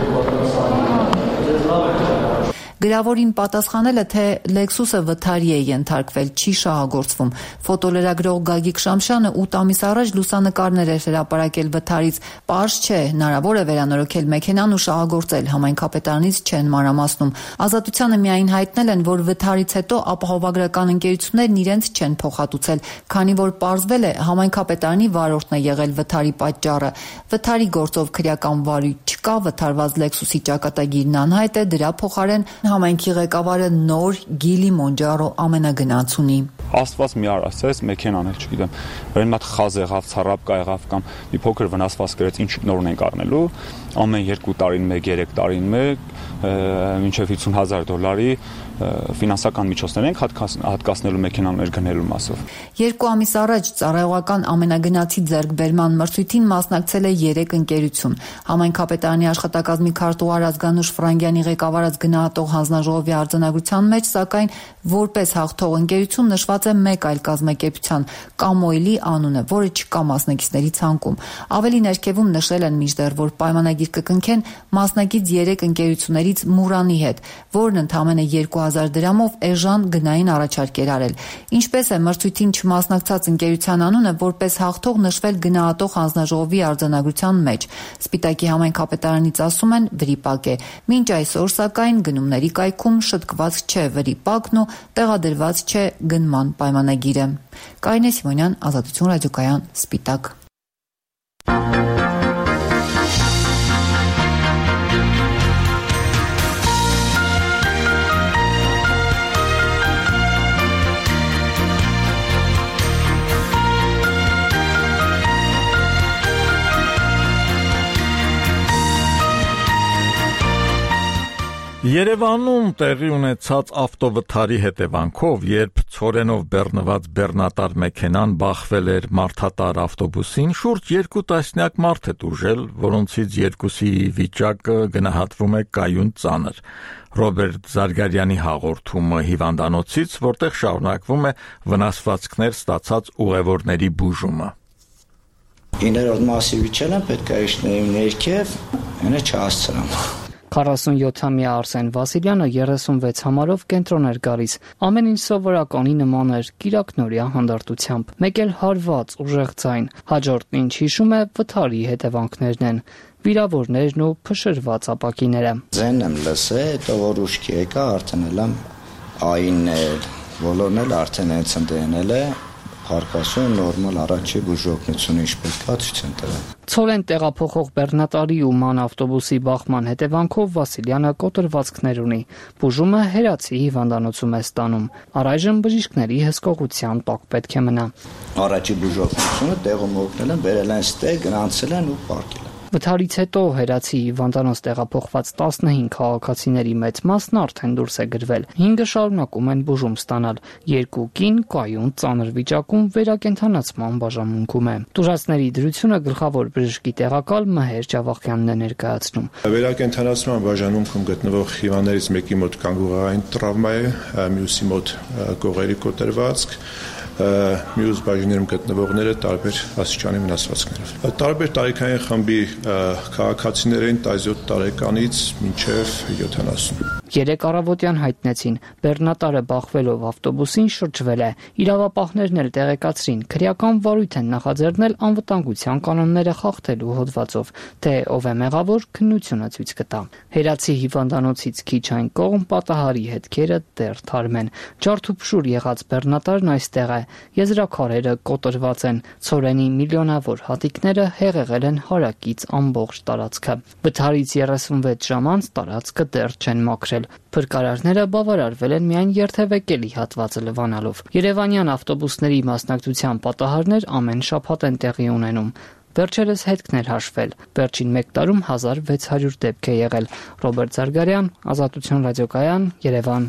պատասխանեք։ Գրավորին պատասխանելը, թե Lexus-ը վթարի է ենթարկվել, չի շահագործվում։ Ֆոտոլրագրող Գագիկ Շամշյանը ութ ամիս առաջ լուսանկարներ էր հրապարակել վթարից։ Պարզ չէ, հնարավոր է վերանորոգել մեքենան ու շահագործել, համայնքապետարանից չեն մանրամասնում։ Ազատությանը միայն հայտնել են, որ վթարից հետո ապահովագրական ընկերություններն իրենց չեն փոխհատուցել, քանի որ պարզվել է համայնքապետարանի վարորդն է եղել վթարի պատճառը։ Վթարի գործով քրեական վարույթ չկա, վթարված Lexus-ի ճակատագիրն անհայտ է, դրա փոխարեն համայնքի ղեկավարը նոր Գիլի Մոնջարո ամենագնաց ունի։ Աստված մի արասես մեքենան էլ չգիտեմ, վրան մատ խազ եղավ, ցարապ կա եղավ կամ մի փոքր վնասված գրեց, ինչ նորն ենք առնելու, ամեն երկու տարին մեկ, երեք տարին մեկ, մինչև հիսուն հազար դոլարի ֆինանսական միջոցներ ենք հատկացնելու մեքենաներ գնելու մասով։ Երկու ամիս առաջ ծառայողական ամենագնացի ձեռքբերման մրցույթին մասնակցել է երեք ընկերություն։ Համայնքապետարանի աշխատակազմի քարտուղար Ազգանուշ Ֆրանգյանի ղեկավարած գնահատող հանձնաժողովի արձանագրության մեջ, սակայն որպես հաղթող ընկերություն նշված է մեկ այլ կազմակերպության Կամոյլի անունը, որը չկա մասնակիցների ցանկում։ Ավելի ներքևում նշել են մինչդեռ, որ պայմանագիր կկնքեն մասնակից երեք ընկերություններից Մուրանի հետ, որն ընդամենը երկու հազար դրամով էժան գնային առաջարկ էր արել։ Ինչպես է մրցույթին չմասնակցած ընկերության անունը որպես հաղթող նշվել գնահատող հանձնաժողովի արձանագրության մեջ։ Սպիտակի համայնքապետարանից ասում են վրիպակ է։ Մինչ այսօր սակայն գնումների կայքում շտկված չէ վրիպակն ու տեղադրված չէ գնման պայմանագիրը։ Կարինե Սիմոնյան, Ազատություն ռադիոկայան, Սպիտակ։ Երևանում տեղի ունեցած ավտովթարի հետևանքով, երբ ցորենով բեռնված բեռնատար մեքենան բախվել էր մարդատար ավտոբուսին, շուրջ երկու տասնյակ մարդ է տուժել, որոնցից երկուսի վիճակը գնահատվում է կայուն ծանր։ Ռոբերտ Զարգարյանի հաղորդումը հիվանդանոցից, որտեղ շարունակվում է վնասվածքներ ստացած ուղևորների բուժումը։ Իներորդ մասիվիչելը պետք է իջնեին ներքև, այնը չհասցրամ։ քառասունյոթամյա Արսեն Վասիլյանը երեսունվեց համարով կենտրոն էր գալիս։ Ամեն ինչ սովորականի նման էր, կիրակնորյա հանդարտությամբ։ Մեկ էլ հարված, ուժեղ ձայն։ Հաջորդն ինչ հիշում է, վթարի հետևանքներն են։ Վիրավորներն ու փշրված ապակիները։ Ձեն եմ լսել, հետո որ ուշքի եկա, արդեն էլ այն բոլորն էլ արդեն հենց ընդենել է, հարկասում նորմալ առաջի բուժօգնությունը ինչ պետք է ցույց են տվել։ Ցորեն տեղափոխող բեռնատարի ու ման ավտոբուսի բախման հետևանքով Վասիլյանը կոտրվածքներ ունի։ Բուժումը Հերացի հիվանդանոցում է ստանում։ Առայժմ բժիշկների հսկողության տակ պետք է մնա։ Առաջի բուժօգնությունը տեղում օգնել են, բերել են ստե, գրանցել են ու պարկել են։ Վթարից հետո Հերացի հիվանդանոց տեղափոխված տասնհինգ քաղաքացիների մեծ մասն արդեն դուրս է գրվել։ հինգը շարունակում են բուժում ստանալ։ Երկու կին կայուն ծանր վիճակում վերակենդանացման բաժանմունքում է։ Տուժածների դրությունը գլխավոր բժշկի տեղակալ Մհեր Ջավախյանն է ներկայացնում։ Վերակենդանացման բաժանմունքում գտնվող հիվանդներից մեկի մոտ կանգուղային տրավմա է, մյուսի մոտ կողերի կոտրվածք, մյուս բաժիններում գտնվողները տարբեր աստիճանի վնասվածքներով։ Տարբեր տարիքային խմբի քաղաքացիներին տասնյոթ տարեկանից մինչև յոթանասուն։ Երեք առավոտյան հայտնեցին, բեռնատարը բախվելով ավտոբուսին շրջվել է։ Իրավապահներն էլ տեղեկացրին, քրեական վարույթ են նախաձեռնել անվտանգության կանոնները խախտելու հոդվածով, թե ով է մեղավոր, քննությունը ցույց կտա։ Հերացի հիվանդանոցից քիչ այն կողմ պատահարի հետքերը դեռ թարմ են։ Ջարդուփշուր եղած բեռնատարն այստեղ է, եզրաքարերը կոտրված են, ցորենի միլիոնավոր հատիկները հեղեղել են հարակից ամբողջ տարածքը։ Վթարից երեսունվեց ժամ անց տարածքը դեռ չեն մաքրել։ Փրկարարները բավարարվել են միայն երթևեկելի հատվածը լվանալով։ Երևանյան ավտոբուսների մասնակցության պատահարներ ամեն շաբաթ են տեղի ունենում։ Վերջերս հետքներ հաշվել։ Վերջին մեկ տարում հազար վեց հարյուր դեպք է եղել։ Ռոբերտ Զարգարյան, Ազատություն ռադիոկայան, Երևան։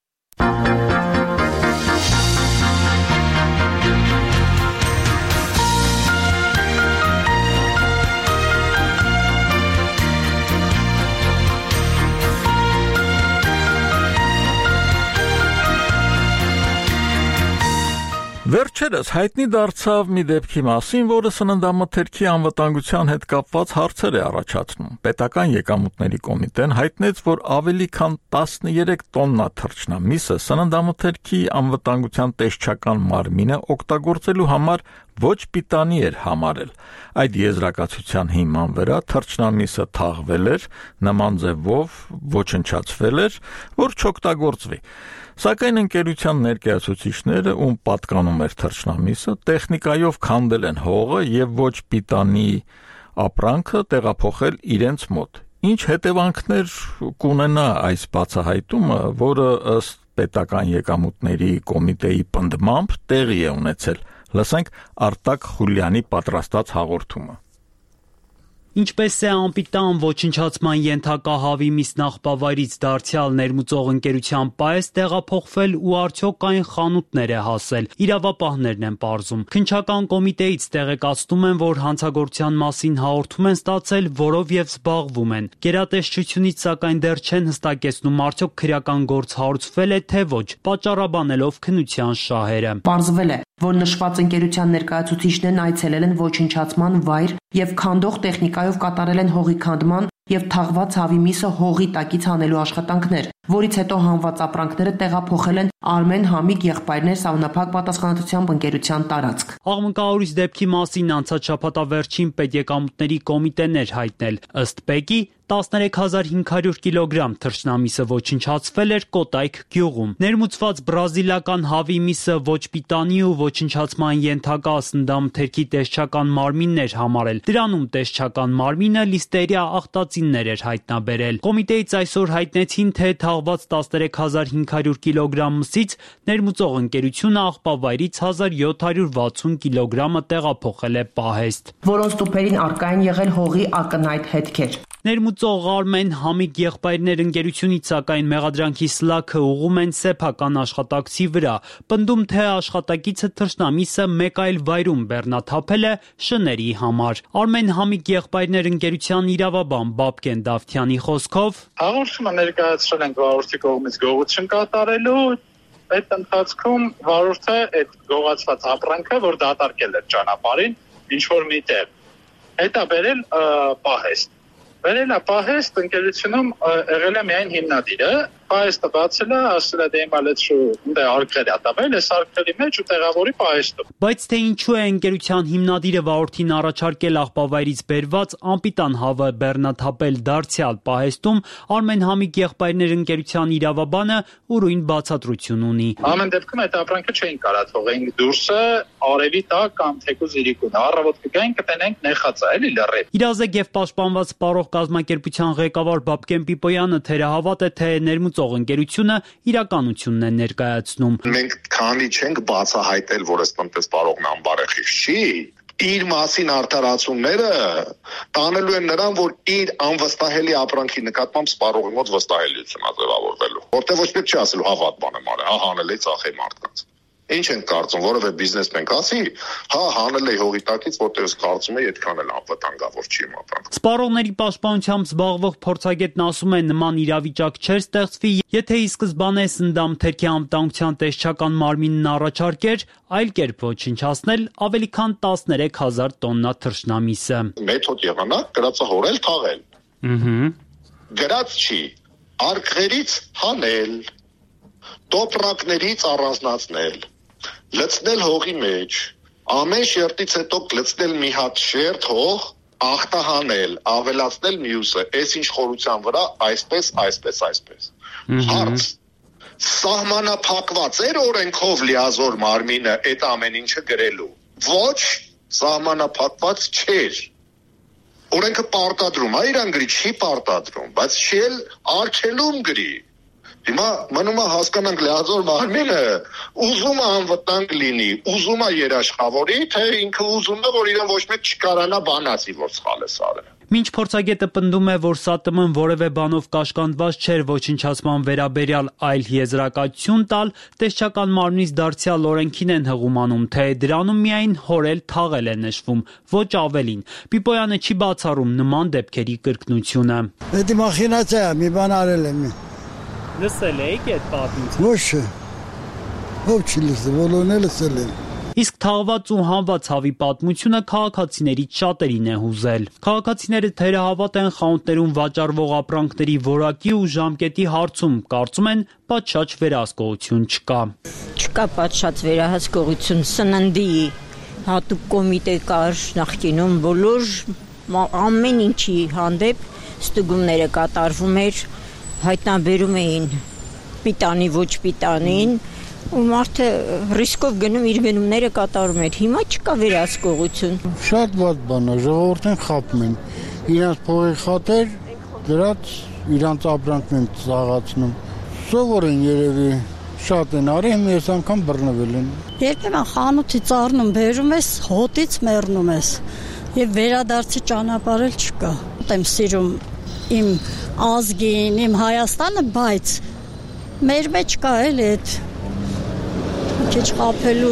Վերջերս հայտնի դարձավ մի դեպքի մասին, որը սննդամթերքի անվտանգության հետ կապված հարցեր է առաջացնում։ Պետական եկամուտների կոմիտեն հայտնեց, որ ավելի քան տասներեք տոննա թռչնամիսը սննդամթերքի անվտանգության տեսչական մարմինը օգտագործելու համար ոչ պիտանի էր համարել։ Այդ եզրակացության հիման վրա թռչնամիսը թաղվել էր, նման ձևով ոչնչացվել էր, որ չօգտագործվի։ Սակայն ընկերության ներկայացուցիչները, ում պատկանում էր թռչնամիսը, տեխնիկայով քանդել են հողը եւ ոչ պիտանի ապրանքը տեղափոխել իրենց մոտ։ Ինչ հետևանքներ կունենա այս բացահայտումը, որը ըստ պետական եկամուտների կոմիտեի պնդմամբ տեղի է ունեցել։ Լսենք Արտակ Խուլյանի պատրաստած հաղորդումը։ Ինչպես է անպիտան ոչնչացման ենթակա հավի միս նախբավայրից դարձյալ ներմուծող ընկերության պայես տեղափոխվել ու արդյոք այն խանութներ է հասել, իրավապահներն են պարզում։ Քննչական կոմիտեից տեղեկացնում են, որ հանցագործության մասին հաղորդում են ստացել, որով եւ զբաղվում են։ Գերատեսչությունից սակայն դեռ չեն հստակեցնում արդյոք քրեական գործ հարուցվել է թե ոչ, պատճառաբանելով քննության շահերը։ Պարզվել է, որ նշված ընկերության ներկայացուցիչներն այցելել են ոչնչացման վայր եւ քանդող տեխնիկայով կատարել են հողի քանդման եւ թաղված հավի միսը հողի տակից հանելու աշխատանքներ, որից հետո հանված ապրանքները տեղափոխել են Արմեն Համիկ եղբայրներ սահմանափակ պատասխանատվությամբ ընկերության տարածք։ Աղմկահորից դեպքի մասին անցած շաբաթավերջին պետեկամուտների կոմիտեն էր հայտնել, ըստ ՊԵԿ-ի տասներեք հազար հինգ հարյուր կիլոգրամ թռչնամիսը ոչնչացվել էր Կոտայք գյուղում։ Ներմուծված բրազիլական հավի միսը ոչ պիտանի ու ոչնչացման ենթակա սննդամթերքի տեսչական մարմինն էր համարել։ Դրանում տեսչական մարմինը լիստերիա աղտածիններ էր հայտնաբերել։ Կոմիտեից այսօր հայտնեցին, թե թաղված տասներեք հազար հինգ հարյուր կիլոգրամ մսից ներմուծող ընկերությունը աղբավայրից հազար յոթ հարյուր վաթսուն կիլոգրամը տեղափոխել է պահեստ, որոնց տուփերին առկա են եղել հողի ակնհայտ հետքեր։ Ներմուծող Արմեն Համիկ եղբայրներ ընկերությունից սակայն մեղադրանքի սլաքը ուղղում են սեփական աշխատակցի վրա, պնդում թե աշխատակիցը թռչնամիսը մեկ այլ վայրում բեռնաթափել է շների համար։ Արմեն Համիկ եղբայրներ ընկերության իրավաբան Բաբկեն Դավթյանի խոսքով հաղորդումը ներկայացրել ենք վարորդի կողմից գողություն կատարելու, այդ ընթացքում վարորդը այդ գողացված ապրանքը, որ դատարկել էր ճանապարհին, ինչ որ միտեղ, հետա բերել պահեստ։ Բերել է պահեստ, ընկերությունում եղել է միայն հիմնադիրը, պահեստը բացել է, ասել է դե հիմա լեցու դե արկղեր է տվել, այս արկղերի մեջ ու տեղավորի պահեստում։ Բայց թե ինչու է ընկերության հիմնադիրը վարորդին առաջարկել աղբավայրից բերված անպիտան հավը բեռնաթափել դարձյալ պահեստում, Արմեն Համիկ եղբայրներ ընկերության իրավաբանը ուրույն բացատրություն ունի։ Ամեն դեպքում այդ ապրանքը չէին կարա թողեինք դուրսը արևի տակ կամ թեկուզ իրիկուն, առավոտ կգային կտենենք նեխածա, էլի լրիվ։ Իրազեկ եւ պաշտպանված սպառող կազմակերպության ղեկավար Բաբկեն Պիպոյանը թերահավատ է, թե ներմուծող ընկերությունը իրականությունն է ներկայացնում։ Մենք քանի չենք բացահայտել, որ այս տնտես պարողն անբարեխիղճ չի, իր մասին արդարացումները տանելու են նրան, որ իր անվստահելի ապրանքի նկատմամբ սպառողի մոտ վստահելիություն է ձևավորվելու։ Որտեղ ոչ պետք չի ասելու հավատ բան եմ արել, հա հանել է ծախի մարդկանց։ Ինչ են կարծում, որովե բիզնեսմեն կասի, հա հանել է հողի տակից, որտեղ կարծում է այդքան էլ անվտանգավոր չի ապրանք։ Սպառողների պաշտպանությամբ զբաղվող փորձագետն ասում է, նման իրավիճակ չէր ստեղծվի, եթե ի սկզբանե սննդամթերքի անվտանգության տեսչական մարմինն առաջարկեր այլ կերպ ոչնչացնել ավելի քան տասներեք հազար տոննա թռչնամիսը։ Մեթոդ եղանակ գրածը հորել թաղել։ Ահա։ Գրած չի արկղերից հանել, տոպրակներից առանձնացնել, լցնել հողի մեջ, ամեն շերտից հետո լցնել մի հատ շերտ հող, ախտահանել, ավելացնել մյուսը, այս ինչ խորության վրա, այսպես, այսպես, այսպես։ Հարց. սահմանափակված էր օրենքով լիազոր մարմինը այդ ամեն ինչը գրելու։ Ոչ, սահմանափակված չէր։ Օրենքը պարտադրում, այ իրան գրի չի պարտադրում, բայց չի էլ արգելում գրի։ Հիմա մնում է հասկանանք լիազոր մարմինը ուզում է անվտանգ լինի, ուզում է երաշխավորի, թե ինքը ուզում է, որ իրեն ոչ մեկ չկարանա բանացի, որ սխալ է արել։ Մինչ փորձագետը պնդում է, որ ՍԱՏՄ-ն որևէ բանով կաշկանդված չէր ոչնչացման վերաբերյալ այլ եզրակացություն տալ, տեսչական մարմնից դարձյալ օրենքին են հղում անում, թե դրանում միայն հորել թաղել է նշվում, ոչ ավելին։ Պիպոյանը չի բացառում նման դեպքերի կրկնությունը։ Դա մախինացիա է, մի բան արել եմ։ Լսել եք այդ պատմությունը։ Ոչ, ով չի լսել, բոլորն էլ լսել են։ Իսկ թաղված ու հանված հավի պատմությունը քաղաքացիներից շատերին է հուզել։ Քաղաքացիները թերահավատ են խանութներում վաճառվող ապրանքների որակի ու ժամկետի հարցում, կարծում են, պատշաճ վերահսկողություն չկա։ Չկա պատշաճ վերահսկողություն, սննդի հատուկ կոմիտե կար նախկինում, բոլոր ամեն ինչի հանդեպ ստուգումները կատարվում էր, հայտնաբերում էին պիտանի, ոչ պիտանին, ու մարդը ռիսկով գնում իր գնումները կատարում էր։ Հիմա չկա վերահսկողություն։ Շատ վատ բան է, ժողովուրդն խափում են։ Իրանց փողի խաթեր դրած իրանց ապրանքն են ծաղացնում։ Սովոր են երևի, շատ են արել, ես անգամ բռնվել են։ Երբեմն խանութից առնում, բերում ես, հոտից մեռնում ես։ Եվ վերադարձի ճանապարհել չկա։ Եմ սիրում իմ ազգին, իմ Հայաստանը, բայց մեր մեջ կա էլ այդ քիչ խափելու,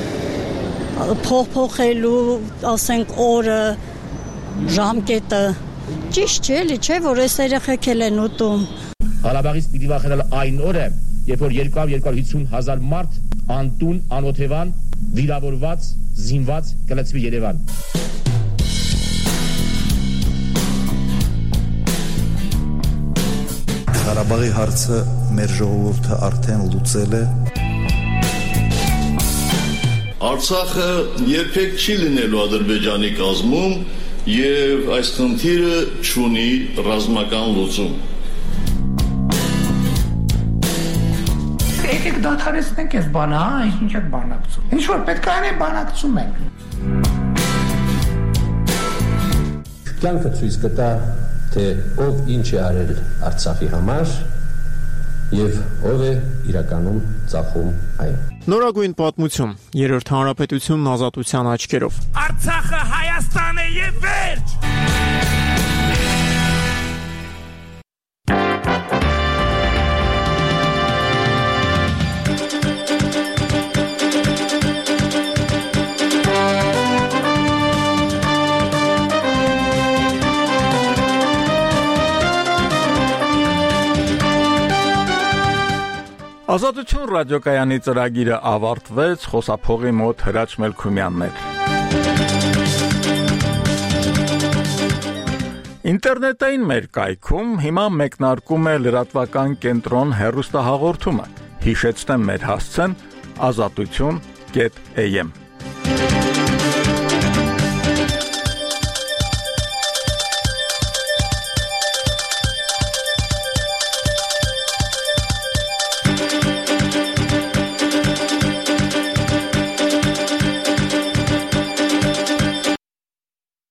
փոխփոխելու, ասենք օրը, ժամկետը, ճիշտ չէ, էլի չէ, որ այս երեխեք էլ են ուտում։ Ղարաբաղից պիտի վախենալ այն օրը, երբ որ երկու հարյուր հիսուն հազար մարդ անտուն, անօթևան, վիրավորված, զինված կլցվի Երևան։ Ղարաբաղի հարցը մեր ժողովուրդը արդեն լուծել է։ Արցախը երբեք չի լինելու Ադրբեջանի կազմում եւ այս խնդիրը չունի ռազմական լուծում։ Եկեք դադարեցնենք այս բանը, հա, ինչ եք բանակցում։ Ինչ որ պետք է անենք, բանակցում ենք։ Կյանքը ցույց կտա, թե ով ինչ է արել Արցախի համար եւ ով է իրականում ծախում այն։ Նորագույն պատմություն, երրորդ հանրապետությունն ազատության աչքերով։ Արցախը Հայաստան է եւ վերջ։ Ազատություն ռադիոկայանի ծրագիրը ավարտվեց, խոսափողի մոտ Հրաչ Մելքումյանն էր։ Ինտերնետային մեր կայքում հիմա մեկնարկում է լրատվական կենտրոն հեռուստահաղորդումը։ Հիշեցնեմ մեր հասցեն ազատություն կետ էյ էմ